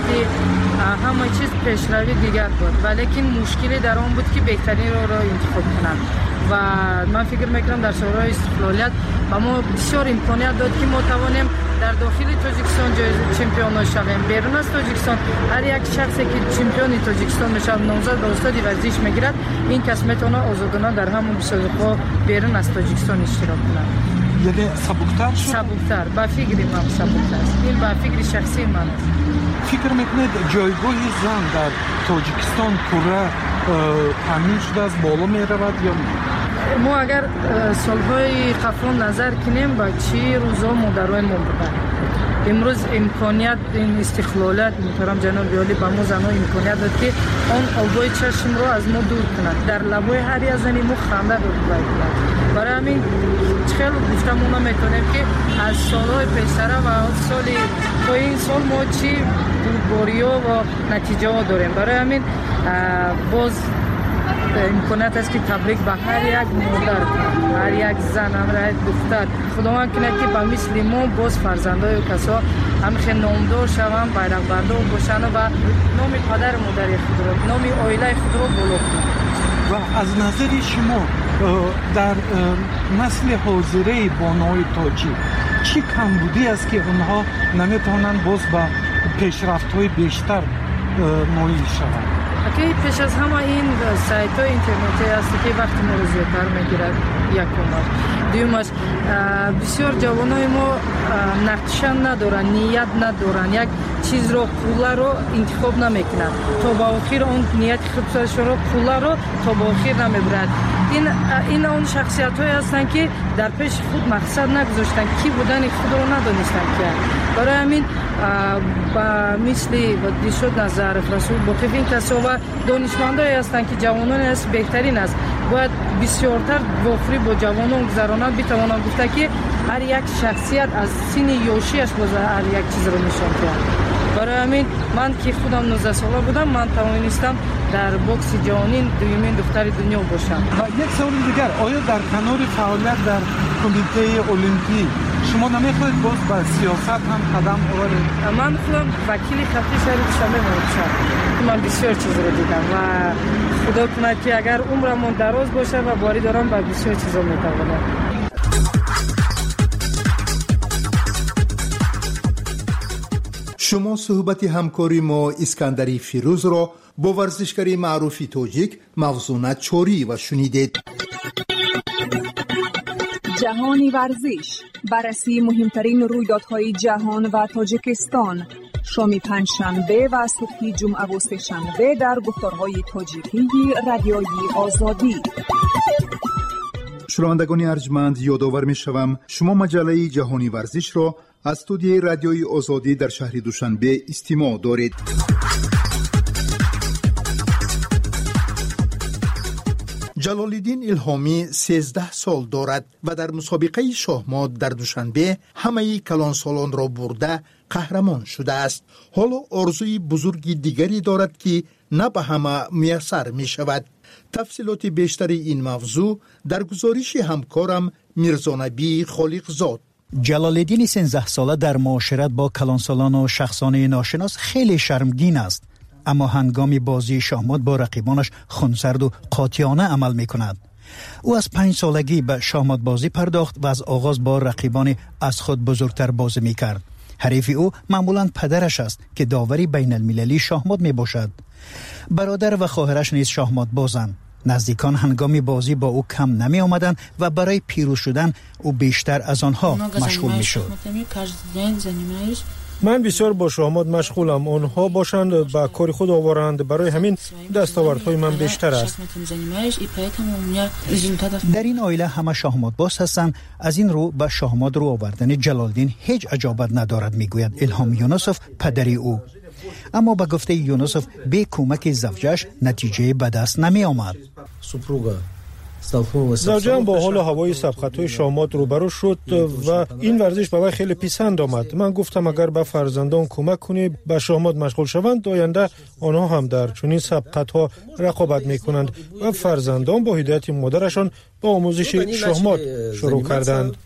همه چیز پیشروی دیگر بود، ولی که مشکلی در آن بود که بهترین را انتخاب کنند و من فکر میکنم در سالهای استقلالیت با ما بسیار امکانیت داد که ما توانیم در داخل تاجیکستان چمپیون شویم. بیرون از تاجیکستان هر یک شخصی که چمپیون تاجیکستان میشه نامزد به استاد ورزش میگیرد، این کس میتونه آزادانه در همون مسابقه بیرون از تاجیکستان اشتراک کنه. یعنی سبکتر شد؟ سبکتر، با فکر من سبکتر است. این با فکر شخصی من است. فکر میکنید جایگاه زن در تاجیکستان پورا تامین شده است، بالا میرود یا نه؟ ما اگر سالهای قبل نظر کنیم با چی روزا مادرای ما بودن. امروز امکانیت این استقلالات محترم جناب عالی با ما زنها امکانیت داد که آن آبای چشم رو از ما دور کند، در لبای هر یک زنی ما خنده رو بگیرد. برای همین خیلی گفتم اونا میتونیم که از سالهای پیشتر و سالی تا این سال ما چی بوریا و نتیجه ها داریم. برای همین باز امکانیت است که تبریک به هر یک مادر، هر یک زن، هر یک دختر خداوند کنه که به مثل ما باز فرزندای کسا همخیلی نامدار شوند، بیرق بردار باشند و نام پدر مادر خود را، نام عائله خود را بالا کنند. و از نظر شما در نسل حاضره بانوی تاجیک چی کمبودی است که اونها نمیتونن باز به پیشرفت‌های بیشتر نائل شوند؟ که پیش از همه این سایت‌های اینترنتی است که وقتی ما رو زیادتر میگیرد. یکمش دومش بسیار جوانای ما نقشه ندارن، نیت ندارن، یک چیز رو پولا رو انتخاب نمیکنن تا با آخر اون نیت خودشون رو پولا رو تا با آخر نمیبرد. این اون شخصیت های هستن که در پیش خود مقصد نگذاشتن، کی بودن خود رو ندانستن که. برای همین با مثل دیشود نظر رسول باقی این کسا و دانشمندایی هستن که جوانان است بهترین است، باید بسیارتر وفری با جوانان گذرانند، بتوانند گفته که هر یک شخصیت از سن یوشیش باز هر یک چیز رو نشان کرد. برای همین من که خودم 19 ساله بودم من توانستم در بوکس جهانی دومین دختر دنیا باشم. و یک سوال دیگر، آیا در کنار فعالیت در کمیته المپی شما نمیخواهید باز به سیاست هم قدم ببرید؟ من خودم وکیل خطی شهر دوشنبه باشم. من بسیار چیز رو دیدم و خدا کنه که اگر عمرم دراز باشه و باری دارم به بسیار چیزا میتوانم. شما صحبت همکاری ما اسکندری فیروز را با ورزشکاری معروفی تاجیک موزونه چوری و شنیدید. جهانی ورزش، بررسی مهمترین رویدادهای جهان و تاجیکستان، شام پنجشنبه و صبح جمعه و سه‌شنبه در گفتارهای تاجیکی رادیوی آزادی. شنوندگان ارجمند، یادآور می‌شوم شما مجله جهانی ورزش را از استودیوی رادیوی آزادی در شهر دوشنبه استماع دارید. جلال‌الدین الهامی 13 سال دارد و در مسابقه شاهمات در دوشنبه همه کلانسالان را برده قهرمان شده است. حالا آرزوی بزرگی دیگری دارد که نه به همه میسر می شود. تفصیلات بیشتری این موضوع در گزارش همکارم میرزانبی خالقزاد. جلال‌الدین 13 ساله در معاشرت با کلانسالان و شخصان ناشناس خیلی شرمگین است، اما هنگام بازی شاهمات با رقیبانش خونسرد و قاطعانه عمل می کند. او از 5 سالگی به شاهمات بازی پرداخت و از آغاز با رقیبان از خود بزرگتر بازی می کرد. حریف او معمولاً پدرش است که داوری بین المللی شاهمات می باشد. برادر و خواهرش نیز شاهمات بازند. نزدیکان هنگام بازی با او کم نمی آمدند و برای پیروز شدن او بیشتر از آنها مشغول می شد. من بسیار با شاهمات مشغولم. آنها باشند با کار خود آورند، برای همین دستاوردهای من بیشتر است. در این عائله همه شاهمات باز هستند. از این رو به شاهمات رو آوردن جلال‌الدین هیچ عجابت ندارد، میگوید الهام یونسوف پدری او. اما به گفته یونسوف به کمک زوجش نتیجه به دست نمی آمد. زوجم با حال و هوای سبقت‌های شاهمات روبرو شد و این ورزش به وی خیلی پسند آمد. من گفتم اگر به فرزندان کمک کنی به شاهمات مشغول شوند، آینده آنها هم در چنین سبقت‌ها رقابت می‌کنند و فرزندان با هدایت مادرشان با آموزش شاهمات شروع کردند.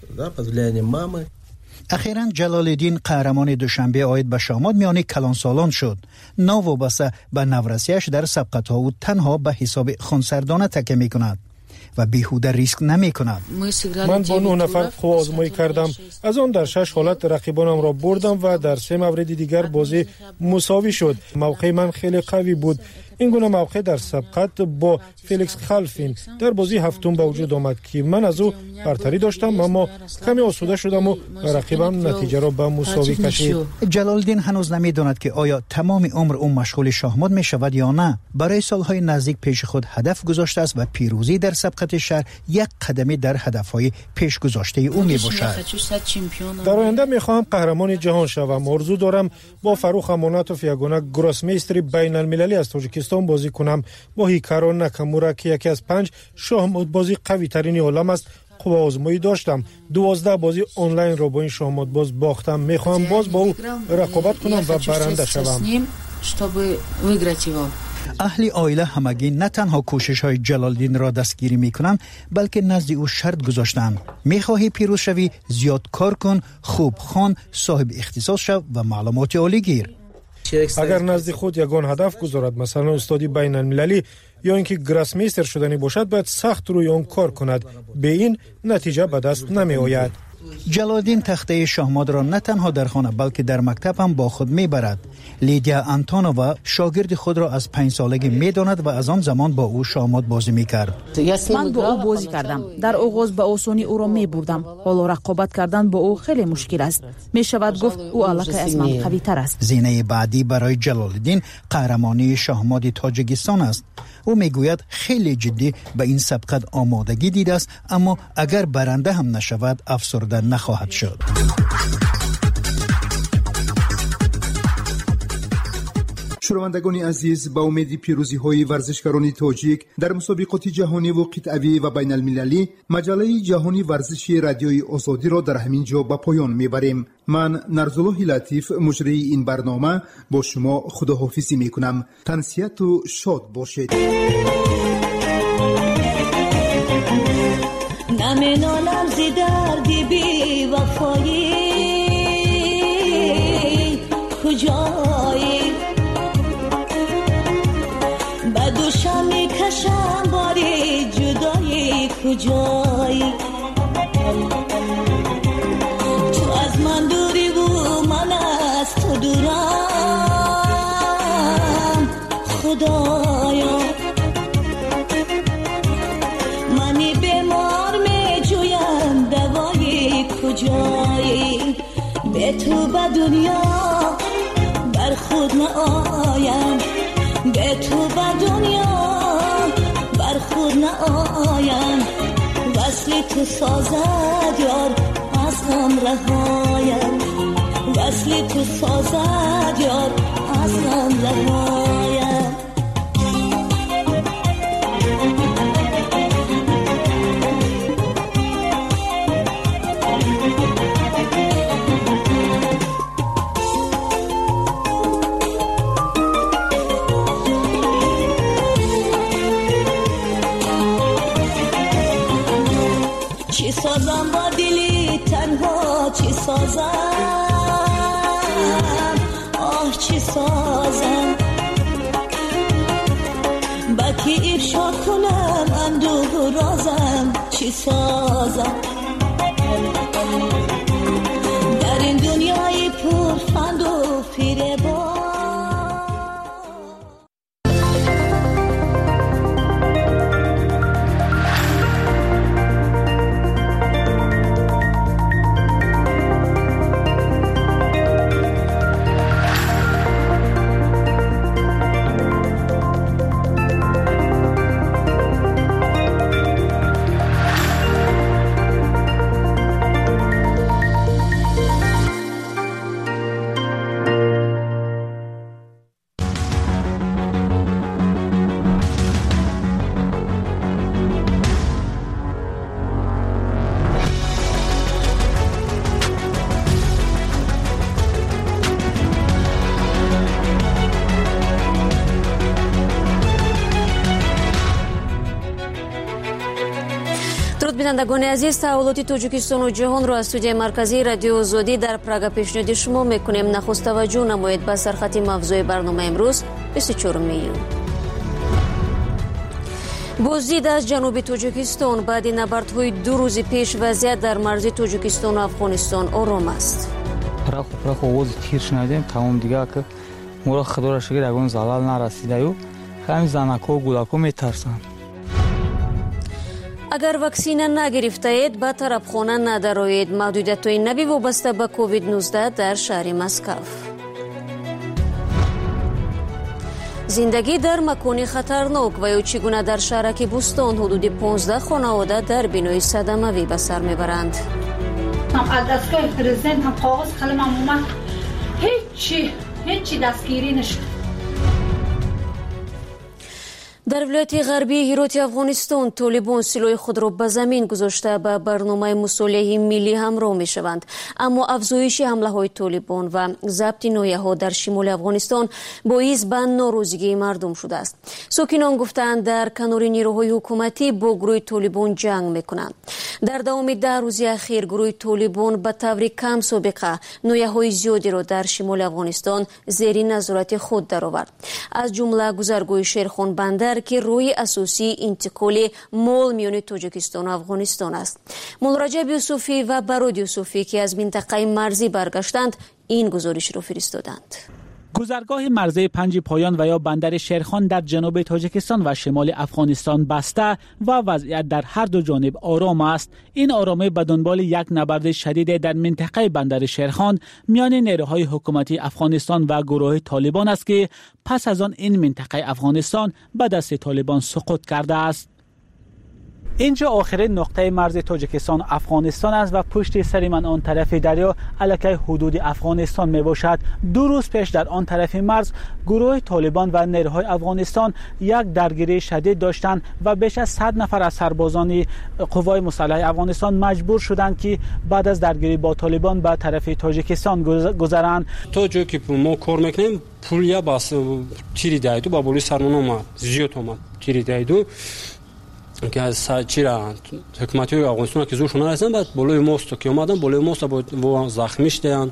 اخیراً جلال‌الدین قهرمان دوشنبه آید به شاهمات میان کلانسالان شد. ناوابسته به نورسیش در سبقت‌ها او تنها به حساب خونسردانه تکیه می‌کند و بیهوده ریسک نمی کند. من با 9 نفر خو آزمایی کردم. از آن در 6 حالت رقیبانم را بردم و در 3 مورد دیگر بازی مساوی شد. موقع من خیلی قوی بود. این گونه موقع در سبقت با فلیکس خلفین در بازی هفتم به وجود آمد که من از او برتری داشتم، اما کمی آسوده شدم و رقیبم نتیجه را به مساوی کشید. جلال‌الدین هنوز نمیداند که آیا تمام عمر او مشغول شاهمات می شود یا نه. برای سالهای نزدیک پیش خود هدف گذاشته است و پیروزی در سبقت شهر یک قدمی در هدفهای پیش گذاشته او می باشد. در آینده می خواهم قهرمان جهان شوم. آرزو دارم با فروخ اماناتوف یگانه گراسمیستر بین المللی از تاجیکستان بازی کنم. با هیکارو ناکامورا که یکی از 5 شاهمات بازی قوی ترین عالم است قوا آزمایی داشتم. 12 بازی آنلاین را با این شاهمات باز باختم. میخوام باز با او رقابت کنم و برنده شوم. اهل عائله همگی نه تنها کوشش های جلال‌الدین را دستگیری میکنند، بلکه نزد او شرط گذاشتند: میخواهی پیروز شوی، زیاد کار کن، خوب خوان، صاحب اختصاص شو و معلومات عالی گیر. اگر نزد خود یگان هدف گذارد، مثلا استادی بین المللی یا اینکه گراسمیستر شدنی باشد، باید سخت روی آن کار کند. به این نتیجه به دست نمی آید. جلال‌الدین تخته شاهمات را نه تنها در خانه بلکه در مکتب هم با خود میبرد. لیدیا انتونووا شاگرد خود را از 5 سالگی میداند و از آن زمان با او شاهمات بازی میکرد. من با او بازی کردم. در آغاز به آسانی او را میبردم. حالا رقابت کردن با او خیلی مشکل است. میشود گفت او الکی از من قوی تر است. زینه بعدی برای جلال‌الدین قهرمانی شاهمات تاجیکستان است. او میگوید خیلی جدی به این سبقت آمادگی دیده است، اما اگر برنده هم نشود افسرده نخواهد شد. شنوندگان عزیز، با امید پیروزی های ورزشکاران تاجیک در مسابقات جهانی و قطعی و بین المللی، مجله جهانی ورزشی رادیوی آزادی را در همین جا به پایان میبریم. من نرزالله لطیف مجری این برنامه با شما خداحافظی میکنم. تنسیت و شاد باشید. نمینالم زی دردی بی وفایی کجایی بدوشم میکشم باری جدایی کجایی تو از من دوری و من از تو دورم خدایا منی بیمار میجویم دوایی کجایی به تو به دنیا بر خود نآیم به تو به دنیا بر خود نآیم وصل تو سازد یار از غم رهایم وصل تو سازد یار از غم رهایم چی سازم با دلی تنها چی سازم آه چی سازم با کی افشا کنم اندوه و رازم چی سازم در این دنیای پر فند و فریبان بینندگان عزیز، تحولاتی تاجیکستان و جهان را از استودیوی مرکزی رادیو آزادی در پراگ پیشنهاد شما میکنیم. نخست توجه نمایید به سرخط موضوع برنامه امروز 24 میلیون. بازدید از جنوب تاجیکستان بعد نبردهای 2 روز پیش وضعیت در مرز تاجیکستان و افغانستان آرام است. پرخ آواز تیر شنیدیم. تمام دیگه که ما خدا را شکر اگون زلال نرسیده و همین زنکا و گولکا میترسند. اگر واکسین نگرفته اید به طرفخانه ندروید. محدودیت‌های نوی وابسته به کووید 19 در شهر مسکو. زندگی در مکان خطرناک و یا چگونه در شهرک بوستان حدود 15 خانواده در بینای صدموی به سر میبرند. از دستگاه پرزیدنت هم کاغذ قلم هم اومد، هیچی دستگیری نشد. در ولایت غربی هرات افغانستان طالبان سلاح خود را به زمین گذاشته به برنامه مصالحه ملی همراه می شوند، اما افزایش حمله های طالبان و ضبط نایه ها در شمال افغانستان باعث به ناراضگی مردم شده است. ساکنان گفتند در کنار نیروهای حکومتی با گروه طالبان جنگ می کنند. در دوام 10 روز اخیر گروه طالبان به طور کم سابقه نایه های زیادی را در شمال افغانستان زیر نظارت خود درآورد، از جمله گذرگاه شیرخان بندر که روی اساسی انتقال مال میان تاجیکستان و افغانستان است. مول رجب یوسفی و براد یوسفی که از منطقه مرزی برگشتند این گزارش را فرستادند. گذرگاه مرزی 5 پایان و یا بندر شیرخان در جنوب تاجیکستان و شمال افغانستان بسته و وضعیت در هر دو جانب آرام است. این آرامی به دنبال یک نبرد شدید در منطقه بندر شیرخان میان نیروهای حکومتی افغانستان و گروه طالبان است که پس از آن این منطقه افغانستان به دست طالبان سقوط کرده است. اینجا آخرین نقطه مرز تاجیکستان افغانستان است و پشت سر من آن طرف دریا الکی حدود افغانستان می باشد. 2 روز پیش در آن طرف مرز گروه طالبان و نیروهای افغانستان یک درگیری شدید داشتند و بیش از 100 نفر از سربازان قوای مسلح افغانستان مجبور شدند که بعد از درگیری با طالبان به طرف تاجیکستان گذرند. تا جایی که ما کار میکنیم پولیا باس تیری دایدو با بولی سرمون اومد زیاد اومد تیری دایدو که از چیرا حکومتی افغانستان که زورشون نرسیدن بعد بالای موست که اومدن بالای موست با زخمی شدن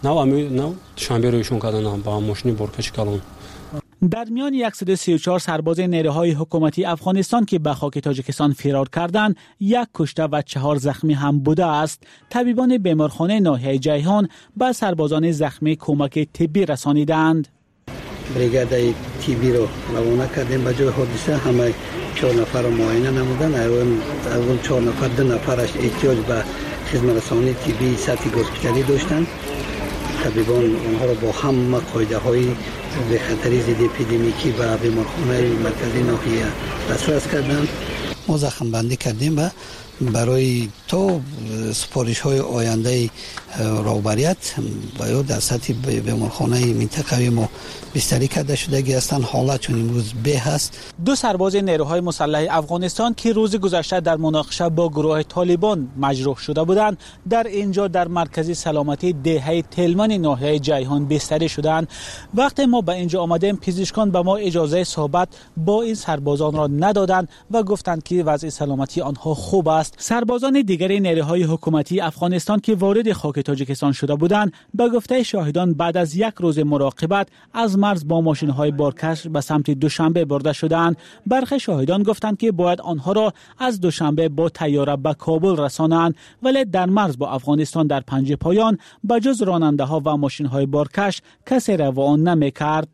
نه شنبه رویشون کردن با ماشین برکش کلان. در میان 134 سرباز نیروهای حکومتی افغانستان که به خاک تاجیکستان فرار کردند 1 کشته و 4 زخمی هم بوده است. طبیبان بیمارخانه ناحیه جیهان به سربازان زخمی کمک طبی رسانیدند. بریگاد تیبی رو روانه کردیم به جای حادثه. همه 4 نفر رو معاینه نمودن. اول 4 نفر 2 نفرش احتیاج به خدمت رسانی تیبی سطحی گوسپیتالی داشتن. طبیبان اونها رو با همه قاعده های به خطری ضد اپیدمیکی و بیمارخانه مرکزی ناحیه دسترس کردن. ما زخم بندی کردیم و برای تو سپارش های آینده راهبریت باید در سطح بیمارخانه منطقوی ما بستری کرده شدگی هستند. حالت چون امروز به هست. 2 سرباز نیروهای مسلح افغانستان که روز گذشته در مناقشه با گروه طالبان مجروح شده بودند در اینجا در مرکز سلامتی دهه تلمن ناحیه جیهان بستری شدند. وقتی ما به اینجا آمدیم پزشکان به ما اجازه صحبت با این سربازان را ندادند و گفتند که وضع سلامتی آنها خوب است. سربازان دیگر نیروهای حکومتی افغانستان که وارد خاک تاجیکستان شده بودند به گفته شاهدان بعد از 1 روز مراقبت از مرز با ماشین‌های بارکش به سمت دوشنبه برده شدند. برخی شاهدان گفتند که باید آنها را از دوشنبه با طیاره به کابل رسانند، ولی در مرز با افغانستان در پنج پایان به جز راننده‌ها و ماشین‌های بارکش کسی روان نمی‌کرد.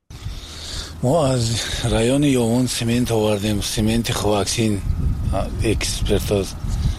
ما از رایون یوون سیمنت آوردیم، سیمنت خواکسین اکسپرتاز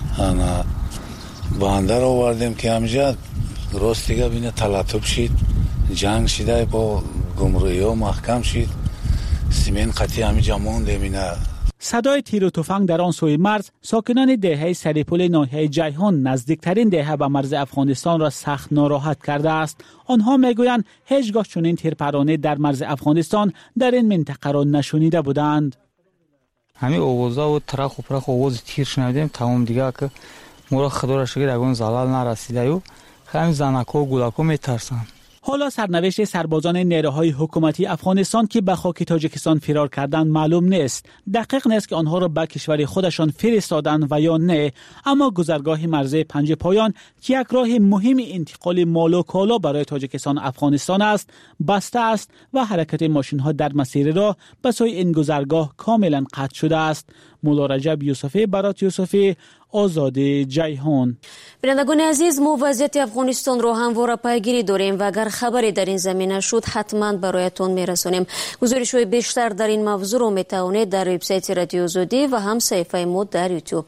باندر آوردیم که همجا راست دیگه بینه تلطب شید، جنگ شده با گمروهی ها محکم شید، سیمنت قطعی همجا موندیم. اینه صدای تیر و تفنگ در آن سوی مرز ساکنان دهه سریپول ناحیه جیهان نزدیکترین دهه به مرز افغانستان را سخت ناراحت کرده است. آنها میگویند هیچگاه چنین تیرپرانه در مرز افغانستان در این منطقه را نشنیده بودند. همین اوازا و ترخ و پرخ آواز تیر شنیدیم. تمام دیگه که ما را خدا را شکر اگون زلال نرسیده و همین زنکا و گولکا میترسن. حالا سرنوشت سربازان نیروهای حکومتی افغانستان که به خاک تاجیکستان فرار کردند معلوم نیست. دقیق نیست که آنها را به کشور خودشان فرستادند و یا نه، اما گذرگاه مرزی پنج پایان که یک راه مهم انتقال مال و کالا برای تاجیکستان افغانستان است بسته است و حرکت ماشین ها در مسیر راه به سوی این گذرگاه کاملا قطع شده است. مولا رجب یوسفی، برات یوسفی، آزادی جیهان. بینندگان عزیز، ما وضعیت افغانستان رو همواره پیگیری داریم و اگر خبری در این زمینه شد حتما برایتون میرسونیم. گزارش‌های بیشتر در این موضوع رو میتونید در وبسایت رادیو آزادی و هم صفحه ما در یوتیوب.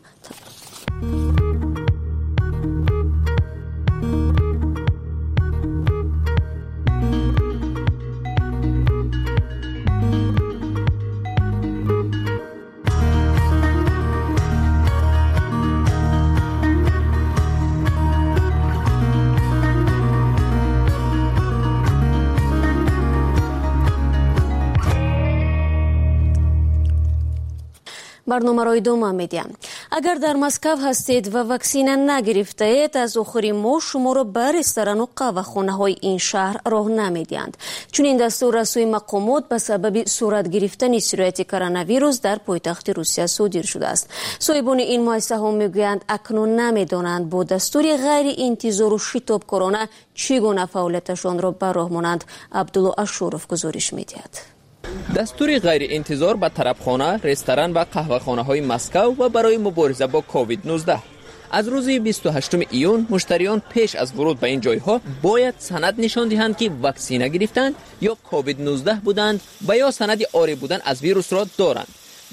برنامه را ادامه میدیم. اگر در مسکو هستید و واکسینه نگرفته اید از آخر ماه شما را به رستوران و قهوه‌خانه های این شهر راه نمیدهند. چون این دستور از سوی مقامات به سبب صورت گرفتن سرایت کرونا ویروس در پایتخت روسیه صادر شده است. صاحبان این مؤسسه ها میگویند اکنون نمیدانند با دستور غیر انتظار و شتاب کرونا چگونه فعالیتشان را به راه مانند. عبدالله اشورف گزارش میدهد. دستور غیر انتظار به طربخانه، رستوران و قهوه‌خانه های مسکو و برای مبارزه با کووید 19. از روز 28 ایون مشتریان پیش از ورود به این جایها باید سند نشان دهند که واکسینه گرفتند یا کووید 19 بودند و یا سند عاری بودن از ویروس را دارند.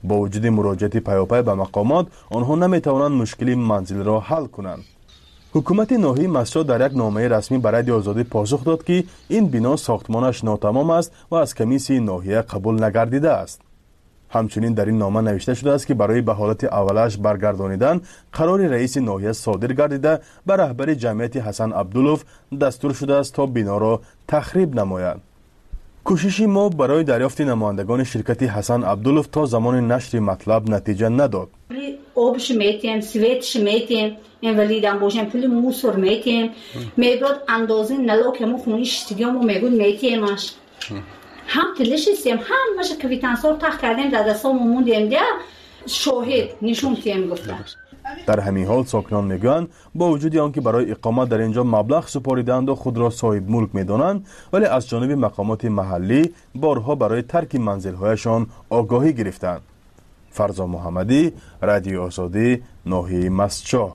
با وجود مراجعت پیاپی به مقامات آنها نمیتوانند مشکل منزل را حل کنند. حکومت ناحیه مسجد در یک نامه رسمی به رادیو آزادی پاسخ داد که این بنا ساختمانش ناتمام است و از کمیسیون ناحیه قبول نگردیده است. همچنین در این نامه نوشته شده است که برای به حالت اولش برگردانیدن قرار رئیس ناحیه صادر گردیده به رهبر جمعیت حسن عبدالوف دستور شده است تا بنا را تخریب نمایند. کوشش ما برای دریافت نمایندگان شرکت حسن عبدالوف تا زمان نشر مطلب نتیجه نداد. آبش میتیم، سویتش میتیم، انولیدم باشیم، پول موسور میتیم، میگود اندازه نلاک همون خونیش دیگه همون میگود میتیمش. هم تلش استیم، هم باشه کویتانسار تخت کردیم در دستامون موندیم ده شاهد نشون تیم گفتن. در همین حال ساکنان میگویند با وجود آنکه برای اقامت در اینجا مبلغ سپاریدند و خود را صاحب ملک میدانند، ولی از جانب مقامات محلی بارها برای ترک منزل‌هایشان آگاهی گرفتند. فرزا محمدی، رادیو آزادی، ناحیه مسجد.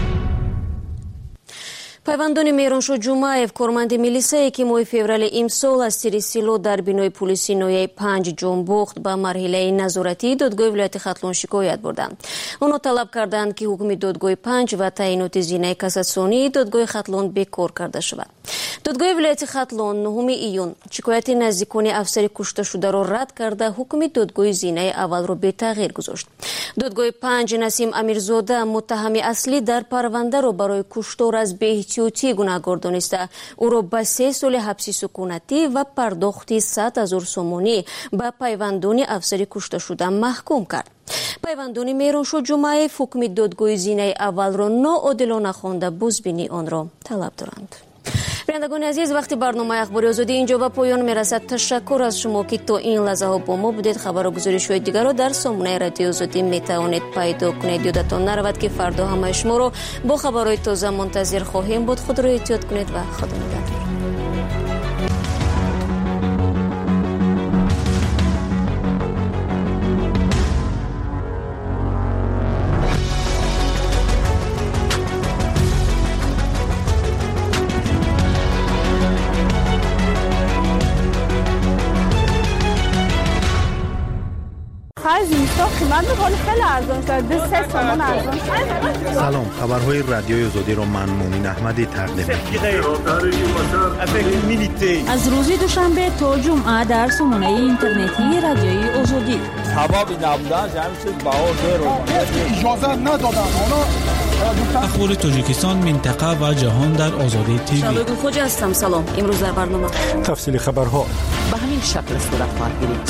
пайвандони меҳроншоҳ ҷумаев корманди милисияе ки моҳи феврали имсол аз тири сило дар бинои пулиси ноҳияи 5 ҷомбухт ба марҳилаи назоратии додгоҳи вилояти хатлон шикоят бурданд. онҳо талаб карданд ки ҳукми додгоҳи 5 ва таъиноти зинаи кассатсионии додгоҳи хатлон бекор карда шавад. додгоҳи вилояти хатлон 9 июн шикояти наздикони афсари кушташударо рад карда ҳукми додгоҳи зинаи аввалро бетағйир гузошт. додгоҳи 5 насим амирзода муттаҳами аслӣ дар парвандаро барои куштор аз беэҳтиётӣ гунаҳгор дониста ӯро ба 3 соли ҳабси сукунатӣ ва пардохти 100 000 сомонӣ ба пайвандони афсари кушташуда маҳкум кард. пайвандони меҳроншоҳ ҷумаев ҳукми додгоҳи зинаи аввалро ноодилона хонда бозбинӣ онро талаб доранд. бинандагони азиз, вақти барномаи ахбори озодӣ инҷо ба поён мерасад. ташаккур аз шумо ки то ин лаҳзаҳо бо мо будед. хабару гузоришҳои дигарро дар сомонаи радиои озодӣ метавонед пайдо кунед. ёдатон наравад ки фардо ҳамаи шуморо бо хабарҳои тоза мунтазир хоҳем буд. худро эҳтиёт кунед ва худо нигаҳдор. سلام، خبرهای رادیوی آزادی را من مومن احمدی تقدیم می‌کنم. از روز دوشنبه تا جمعه در سامانه اینترنتی رادیوی آزادی. حبابی نبودن جمعی چیز بهار اجازه ندادن. اخبار تاجیکستان، منطقه و جهان در آزادی تیوی. شادو خوج هستم. سلام. امروز در برنامه تفصیل خبرها به همین شکل صورت خواهد گرفت.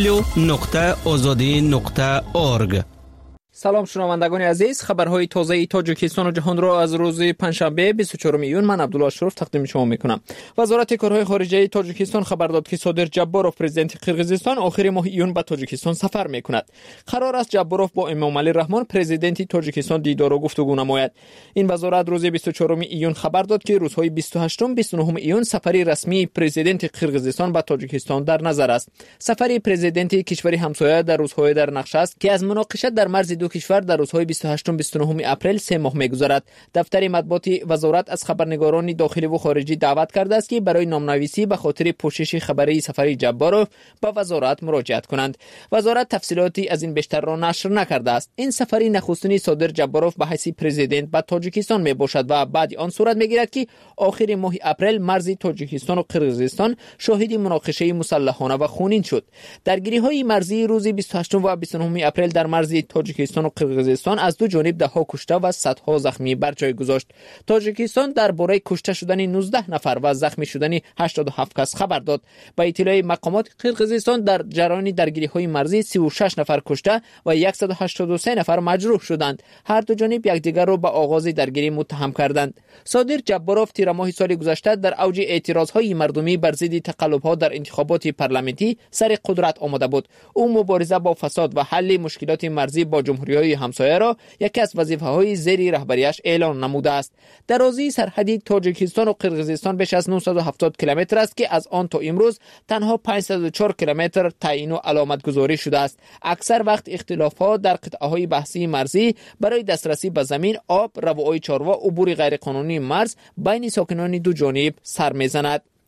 www.azadi.org. سلام شنوندگان عزیز، خبرهای تازه تاجیکستان و جهان را از روز پنجشنبه 24 میلیون من عبدالله اشرف تقدیم شما میکنم. وزارت کارهای خارجه تاجیکستان خبر داد که صادر جباروف پرزیدنت قرقیزستان آخر ماه ایون به تاجیکستان سفر میکند. قرار است جباروف با امامعلی رحمان پرزیدنت تاجیکستان دیدار و گفتگو نماید. این وزارت روز 24 ایون خبر داد که روزهای 28 و 29 ایون سفری رسمی پرزیدنت قرقیزستان به تاجیکستان در نظر است. سفری پرزیدنت کشور همسایه در روزهای در نقش است که از مناقشه در مرز دو کشور در روزهای 28 و 29 اپریل 3 ماه می‌گذرد. دفتر مطبوعاتی وزارت از خبرنگاران داخلی و خارجی دعوت کرده است که برای نامنویسی به خاطر پوشش خبری سفری جباروف به وزارت مراجعت کنند. وزارت تفصیلاتی از این بیشتر را نشر نکرده است. این سفری نخستین صادر جباروف به حیث پرزیدنت به تاجیکستان میباشد و بعد آن صورت میگیرد که آخر ماه اپریل مرز تاجیکستان و قرقیزستان شاهد مناقشه مسلحانه و خونین شد. درگیری‌های مرزی روز 28 و 29 اپریل در مرز تاجیکستان و قرقیزستان از دو جانب ده‌ها کشته و صدها زخمی بر جای گذاشت. تاجیکستان درباره کشته شدن 19 نفر و زخمی شدن 87 کس خبر داد. با اطلاع مقامات قرقیزستان در جریان درگیری‌های مرزی 36 نفر کشته و 183 نفر مجروح شدند. هر دو جانب یکدیگر را به آغاز درگیری متهم کردند. صادر جباروف تیر ماه سال گذشته در اوج اعتراض‌های مردمی بر ضد تقلب‌ها در انتخابات پارلمانی سر قدرت آمده بود. او مبارزه با فساد و حل مشکلات مرزی با جمهوری‌های همسایه را یکی از وظیفه‌های زیر رهبریش اعلان نموده است. درازی سرحدی تاجیکستان و قرقیزستان بیش از 970 کیلومتر است که از آن تا امروز تنها 504 کیلومتر تعیین و علامت گذاری شده است. اکثر وقت اختلافات در قطعه‌های بحثی مرزی برای دسترسی به زمین، آب، روای چاروا و عبور غیرقانونی مرز بین ساکنان دو جانب سر می‌زند.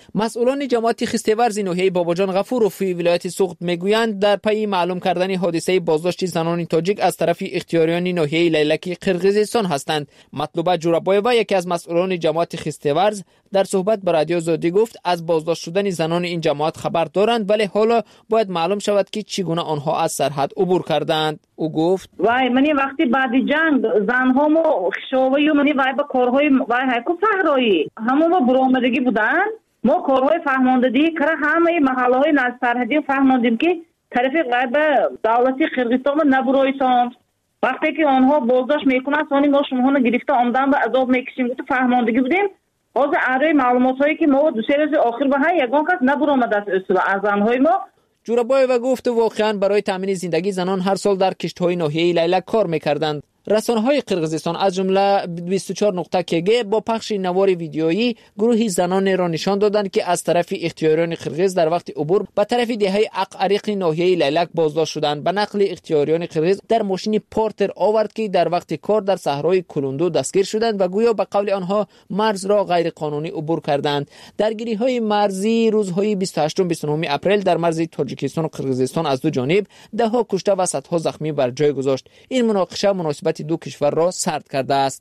مسئولان جماعت خستیورز ناحیه باباجان غفوروفی ولایت سوخت میگویند در پی معلوم کردن حادثه بازداشت زنان تاجیک از طرف اختیاریان ناحیه لیلک قرقیزستان هستند. مطلوبه جورابایووا یکی از مسئولان جماعت خستیورز در صحبت با رادیو زادی گفت از بازداشت شدن زنان این جماعت خبر دارند، ولی حالا باید معلوم شود که چگونه آنها از سرحد عبور کردند. او گفت وای منی وقتی بعد جنگ زنها مو خشوی منی وای با کارهای وای هایکو فهرایی همون با برآمدگی بودن. ما کارهای فهماندگی کرا همه محله های نزد سرحدی فهماندیم که طرف غیب دولتی قرقیزستان نبرایسان. وقتی که آنها بازداشت میکنند سانی ما شما گرفته آمدن و عذاب میکشیم تو فهماندگی بودیم. از اره معلومات هایی که ما دو سه روز آخر به های یگان کس نبرآمده است از زنهای ما. جورابایووا گفت واقعا برای تامین زندگی زنان هر سال در کشت‌های ناحیه لیلک کار می‌کردند. رسانه‌های قرقیزستان از جمله 24 نقطه کگ با پخش نوار ویدیویی گروهی زنان را نشان دادند که از طرف اختیاریان قرقیز در وقت عبور به طرف دهه عریق ناحیه لیلک بازداشت شدند. به نقل اختیاریان قرقیز در ماشین پورتر آورد که در وقت کار در صحرای کلوندو دستگیر شدند و گویا به قول آنها مرز را غیر قانونی عبور کردند. درگیری‌های مرزی روزهای 28 و 29 اپریل در مرز تاجیکستان و قرقیزستان از دو جانب ده‌ها کشته و صدها زخمی بر جای گذاشت. این مناقشه مناسبت دو کشور را سرد کرده است.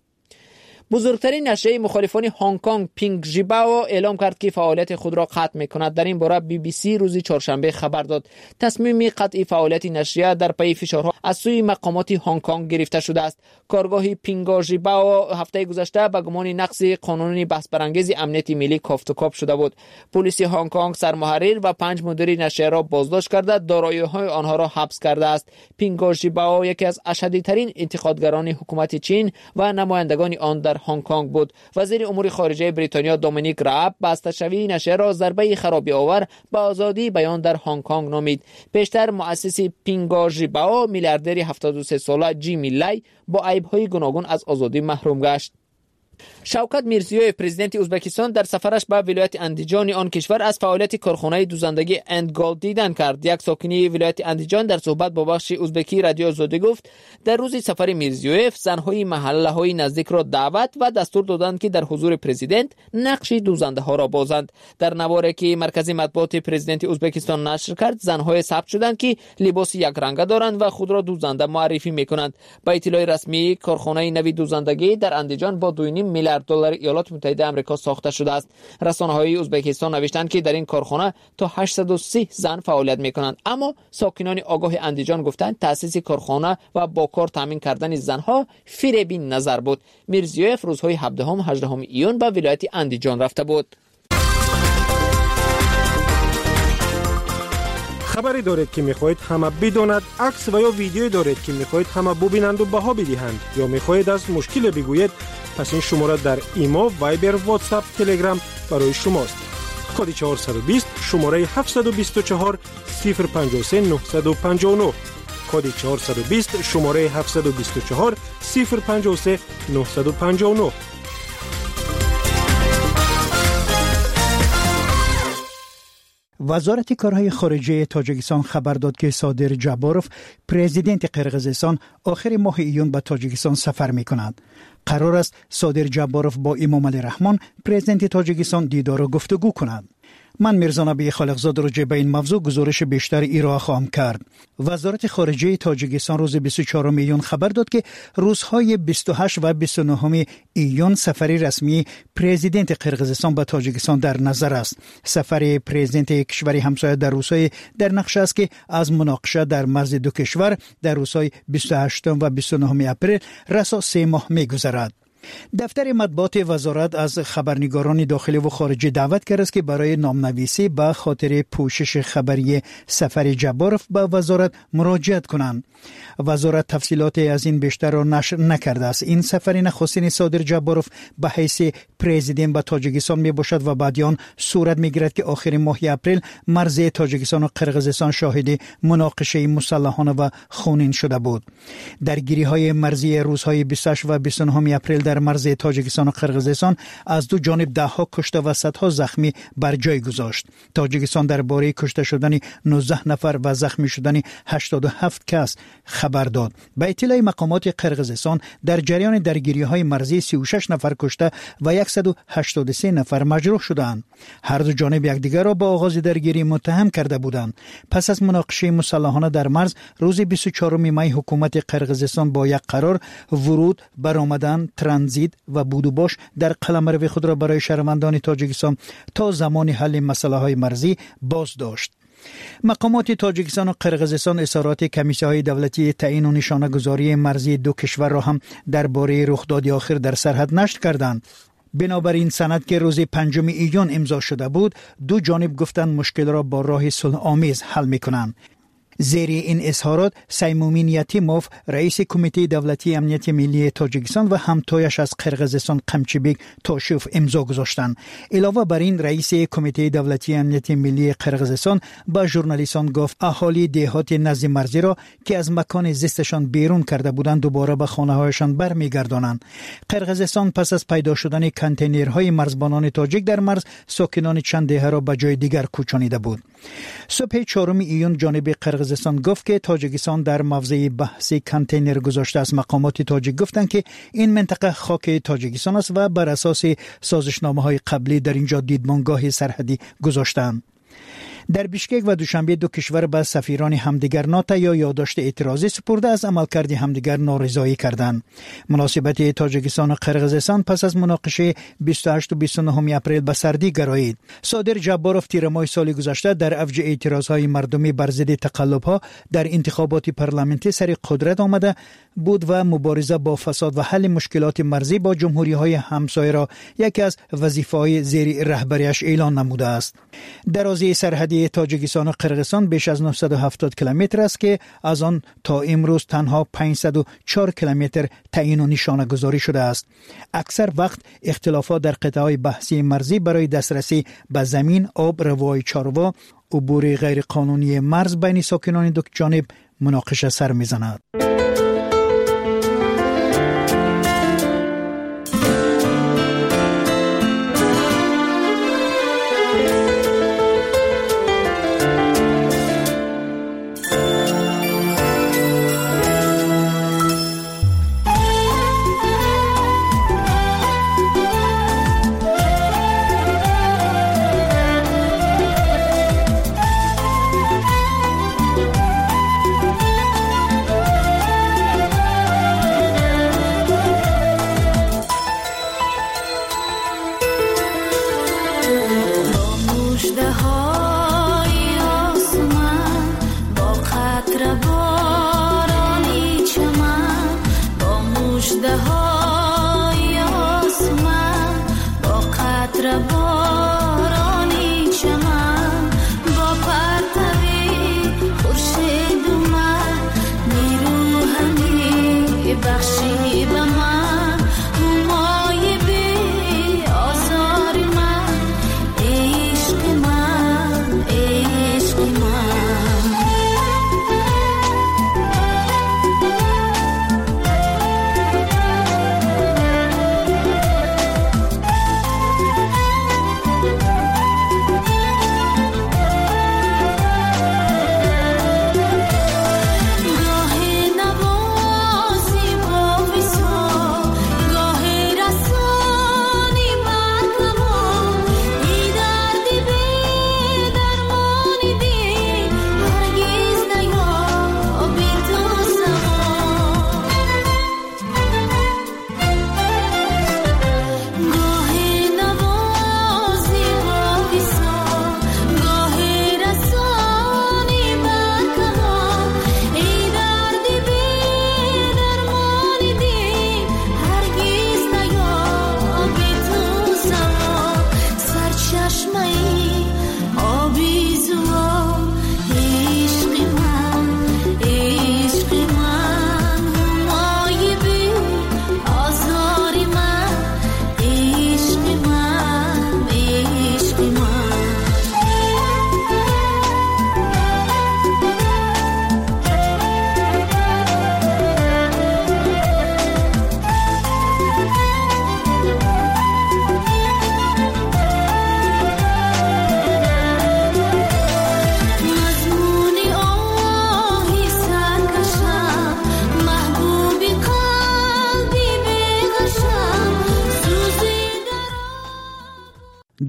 بزرگترین نشریه مخالفان هنگ کنگ پینگ ژیباو اعلام کرد که فعالیت خود را قطع می‌کند. در این باره BBC روز چهارشنبه خبر داد. تصمیم قطع فعالیت نشریه در پی فشارها از سوی مقامات هنگ کنگ گرفته شده است. کارگاه پینگ ژیباو هفته گذشته به گمان نقض قانون بحث برانگیز امنیت ملی کافتوکاپ شده بود. پلیس هنگ کنگ سرمحرر و 5 مدیر نشریه را بازداشت کرده، دارایی‌های آنها را حبس کرده است. پینگ ژیباو یکی از اشدی‌ترین انتقادگران حکومت چین و نمایندگان آن در هنگ کنگ بود. وزیر امور خارجه بریتانیا دومینیک راب بازداشت‌شوی نشریه را ضربه خرابی آور به آزادی بیان در هنگ کنگ نامید. پیشتر مؤسس پینگ ژیباو میلیاردر 73 ساله جیمی لی با عیب‌های گوناگون از آزادی محروم گشت. شوکت میرزیویف پرزیدنت ازبکستان در سفرش به ولایت اندیجان آن کشور از فعالیت کارخانه دوزندگی اندگال دیدن کرد. یک ساکنی ولایت اندیجان در صحبت با بخش ازبکی رادیو زاده گفت در روز سفر میرزیویف زنهای محله‌های نزدیک را دعوت و دستور دادند که در حضور پرزیدنت نقش دوزنده ها را بازند. در نواری که مرکز مطبوعات پرزیدنت ازبکستان نشر کرد زنهای ثبت شدند که لباس یک رنگه دارند و خود را دوزنده معرفی می‌کنند. با اطلاع رسمی کارخانه نوی دوزندگی در اندیجان با 2.5 میلیارد دلار ایالات متحده آمریکا ساخته شده است. رسانه‌های ازبکستان نوشتند که در این کارخانه تا 830 زن فعالیت می‌کنند، اما ساکنان آگاه اندیجان گفتند تأسیس کارخانه و با کار تامین کردن زنها فریبی نظر بود. میرزیویف روزهای 17 و 18 ایون به ولایت اندیجان رفته بود. خبری دارید که میخواهید همه بداند، عکس و یا ویدیویی دارید که میخواهید همه ببینند و بها بدهند، یا میخواهید از مشکل بگویید، پس این شماره در ایما، وایبر، واتساپ، تلگرام برای شماست. کد 420 شماره 724 053 959. کد 420 شماره 724 053 959. وزارت کارهای خارجه تاجیکستان خبر داد که صادر جباروف پرزیدنت قرقیزستان آخر ماه ایون به تاجیکستان سفر می‌کند. قرار است صادر جباروف با امامعلی رحمان پرزیدنت تاجیکستان دیدار و گفتگو کند. من میرزا نبی خالقزاد راجع به این موضوع گزارش بیشتر ارائه خواهم کرد. وزارت خارجه تاجیکستان روز 24 ایون خبر داد که روزهای 28 و 29 ایون سفری رسمی پرزیدنت قرقیزستان به تاجیکستان در نظر است. سفر پرزیدنت کشور همسایه در روزهای در نقش است که از مناقشه در مرز دو کشور در روزهای 28 و 29 اپریل رسا 3 ماه می‌گذرد. دفتر مطبوعات وزارت از خبرنگاران داخلی و خارجی دعوت کرد است که برای نامنویسی به خاطر پوشش خبری سفر جباروف به وزارت مراجعت کنند. وزارت تفصیلات از این بیشتر را نشر نکرده است. این سفر نخستین صادر جباروف به حیث پرزیدنت به تاجیکستان می باشد و بعد آن صورت می گیرد که آخر ماه اپریل مرز تاجیکستان و قرقیزستان شاهد مناقشه مسلحانه و خونین شده بود. درگیری های مرزی روزهای 28 و 29 اپریل در در مرز تاجیکستان و قرقیزستان از دو جانب دهها کشته و صدها زخمی بر جای گذاشت. تاجیکستان درباره کشته شدن 19 نفر و زخمی شدن 87 کس خبر داد. به اطلاع مقامات قرقیزستان در جریان درگیری‌های مرزی 36 نفر کشته و 183 نفر مجروح شدند. هر دو جانب یکدیگر را با آغاز درگیری متهم کرده بودند. پس از مناقشه مسلحانه در مرز روز 24 می حکومت قرقیزستان با یک قرار ورود، برآمدن، ترانزیت و بود و باش در قلمرو خود را برای شهروندان تاجیکستان تا زمان حل مسائل مرزی باز داشت. مقامات تاجیکستان و قرقیزستان اظهارات کمیسی‌های دولتی تعیین و نشانه‌گذاری مرزی دو کشور را هم درباره رخداد آخر در سرحد نشر کردند. بنابراین سند که روز 5 ایون امضا شده بود، دو جانب گفتند مشکل را با راه صلح آمیز حل می‌کنند. زیر این اظهارات سیمومین یتیموف رئیس کمیته دولتی امنیت ملی تاجیکستان و همتایش از قرقیزستان قمچیبک تاشوف امضا گذاشتند. علاوه بر این رئیس کمیته دولتی امنیت ملی قرقیزستان با ژورنالیستان گفت اهالی دهات نزد مرزی را که از مکان زیستشان بیرون کرده بودند دوباره به خانه‌هایشان برمیگردانند. قرقیزستان پس از پیدا شدن کانتینرهای مرزبانان تاجیک در مرز ساکنان چند دهه را به جای دیگر کوچانیده بود. صبح 4 ایون جانب قرقیزستان گفت که تاجیکستان در موضع بحثی کانتینر گذاشته است. مقامات تاجیک گفتند که این منطقه خاک تاجیکستان است و بر اساس سازشنامه‌های قبلی در اینجا دیدمانگاه سرحدی گذاشتند. در بیشکک و دوشنبه دو کشور به سفیران همدیگر نوتا یا یادداشت اعتراضی سپرده از عملکرد همدیگر نارضایی کردند. مناسبت تاجیکستان و قرقیزستان پس از مناقشه 28 و 29 اپریل به سردی گرایید. صادر جباروف تیر ماه سال گذشته در اوج اعتراضهای مردمی بر ضد تقلب‌ها در انتخابات پارلمانی سر قدرت آمده بود و مبارزه با فساد و حل مشکلات مرزی با جمهوری‌های همسایه را یکی از وظیفه‌های زیر رهبریش اعلان نموده است. درازی سرحدی تاجیکستان و قرقیزستان بیش از 970 کیلومتر است که از آن تا امروز تنها 504 کیلومتر تعیین و نشانه گذاری شده است. اکثر وقت اختلافات در قطعه‌های بحثی مرزی برای دسترسی به زمین، آب، روای چاروا، عبور غیر قانونی مرز بین ساکنان دو جانب مناقشه سر می‌زند.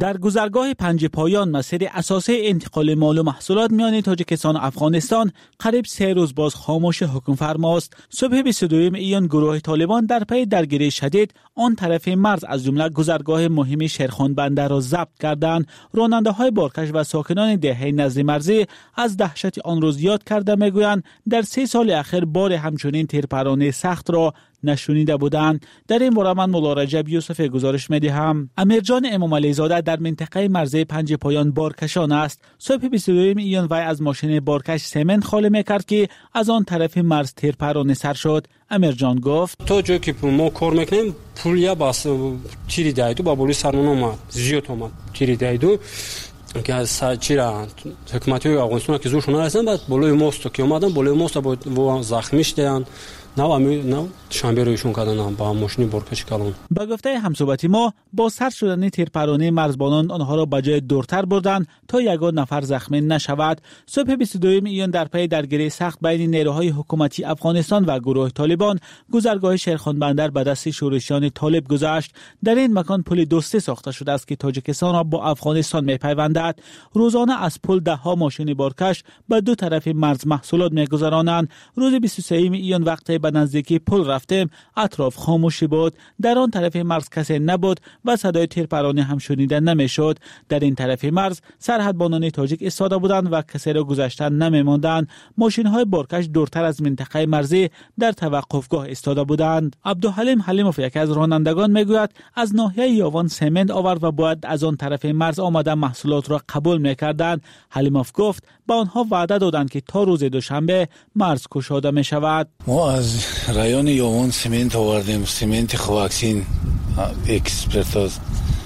در گذرگاه پنج پایان مسیر اساسی انتقال مال و محصولات میان تاجیکستان و افغانستان قریب 3 روز باز خاموش حکم فرماست. صبح 22 ایون گروه طالبان در پی درگیری شدید آن طرف مرز از جمله گذرگاه مهم شیرخان بندر را ضبط کردند. راننده‌های بارکش و ساکنان دهه نزد مرزی از دهشت آن روز یاد کرده میگویند در 3 سال اخیر بار همچنین تیرپرانی سخت را نشونیده بودند. در این باره من مولا رجب یوسف گزارش می‌دهم. امیرجان امام علی زاده در منطقه مرزی پنج پایان بارکشان است. صبح 22 ایون وی از ماشین بارکش سمنت خالی می‌کرد که از آن طرف مرز تیرپرانی سر شد. امیرجان گفت تا جایی که ما کار می‌کنیم پولیا باس تیری دایدو با بولی سرمون اومد زیاد اومد تیری دایدو که از چیرا حکومتی افغانستان که زورشون رسیدن بعد بالای موست که اومدن بالای موست با زخمی شدن نه شنبه رویشون کردن با ماشین بارکش کلان. با گفته همصحبتی ما با سر شدن تیرپرانی مرزبانان آنها را به جای دورتر بردند تا یگان نفر زخمی نشود. صبح 22 ایون در پی درگیری سخت بین نیروهای حکومتی افغانستان و گروه طالبان گذرگاه شیرخان بندر به دست شورشیان طالب گذشت. در این مکان پل دوستی ساخته شده است که تاجیکستان را با افغانستان میپیوندد. روزانه از پل ده ها ماشین بارکش به دو طرف مرز محصولات میگذرانند. روز 23 ایون وقتی به نزدیکی پل رفتیم اطراف خاموشی بود. در آن طرف مرز کسی نبود و صدای تیرپرانی هم شنیده نمیشد. در این طرف مرز سرحدبانان تاجیک ایستاده بودند و کسی را گذشتن نمیماندند. ماشین های بارکش دورتر از منطقه مرزی در توقفگاه ایستاده بودند. عبدالحلیم حلیموف یکی از رانندگان میگوید از ناحیه یاوان سمنت آورد و باید از آن طرف مرز آمده محصولات را قبول میکردند. حلیموف گفت به آنها وعده دادند که تا روز دوشنبه مرز گشاده می شود. ما از رایون یاوان سمنت آوردیم، سمنت خواکسین اکسپرتاز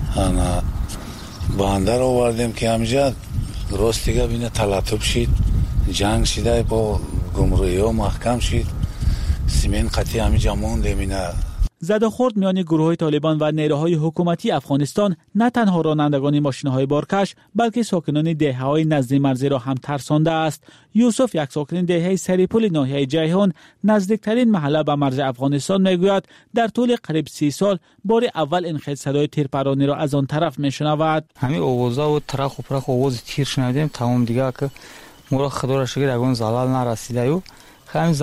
بندر آوردیم که همجا راستیگه بینه تلطف شید، جنگ شده با گمروهی ها محکم شید، سمنت قطعی همجا موندیم. اینه زد و خورد میان گروه طالبان و نیروهای حکومتی افغانستان نه تنها رانندگان ماشین‌های بارکش بلکه ساکنان دهه‌های نزد مرزی را هم ترسانده است. یوسف یک ساکن دهه سریپل ناحیه جیهان نزدیکترین محله به مرز افغانستان میگوید در طول قریب 30 سال بار اول این خیلی صدای تیرپرانی را از آن طرف میشنود. همین آوازا و ترخ و پرخ آواز تیر شنیدیم. تمام دیگه که ما را خدا را شکر یگان زلال نرسیده و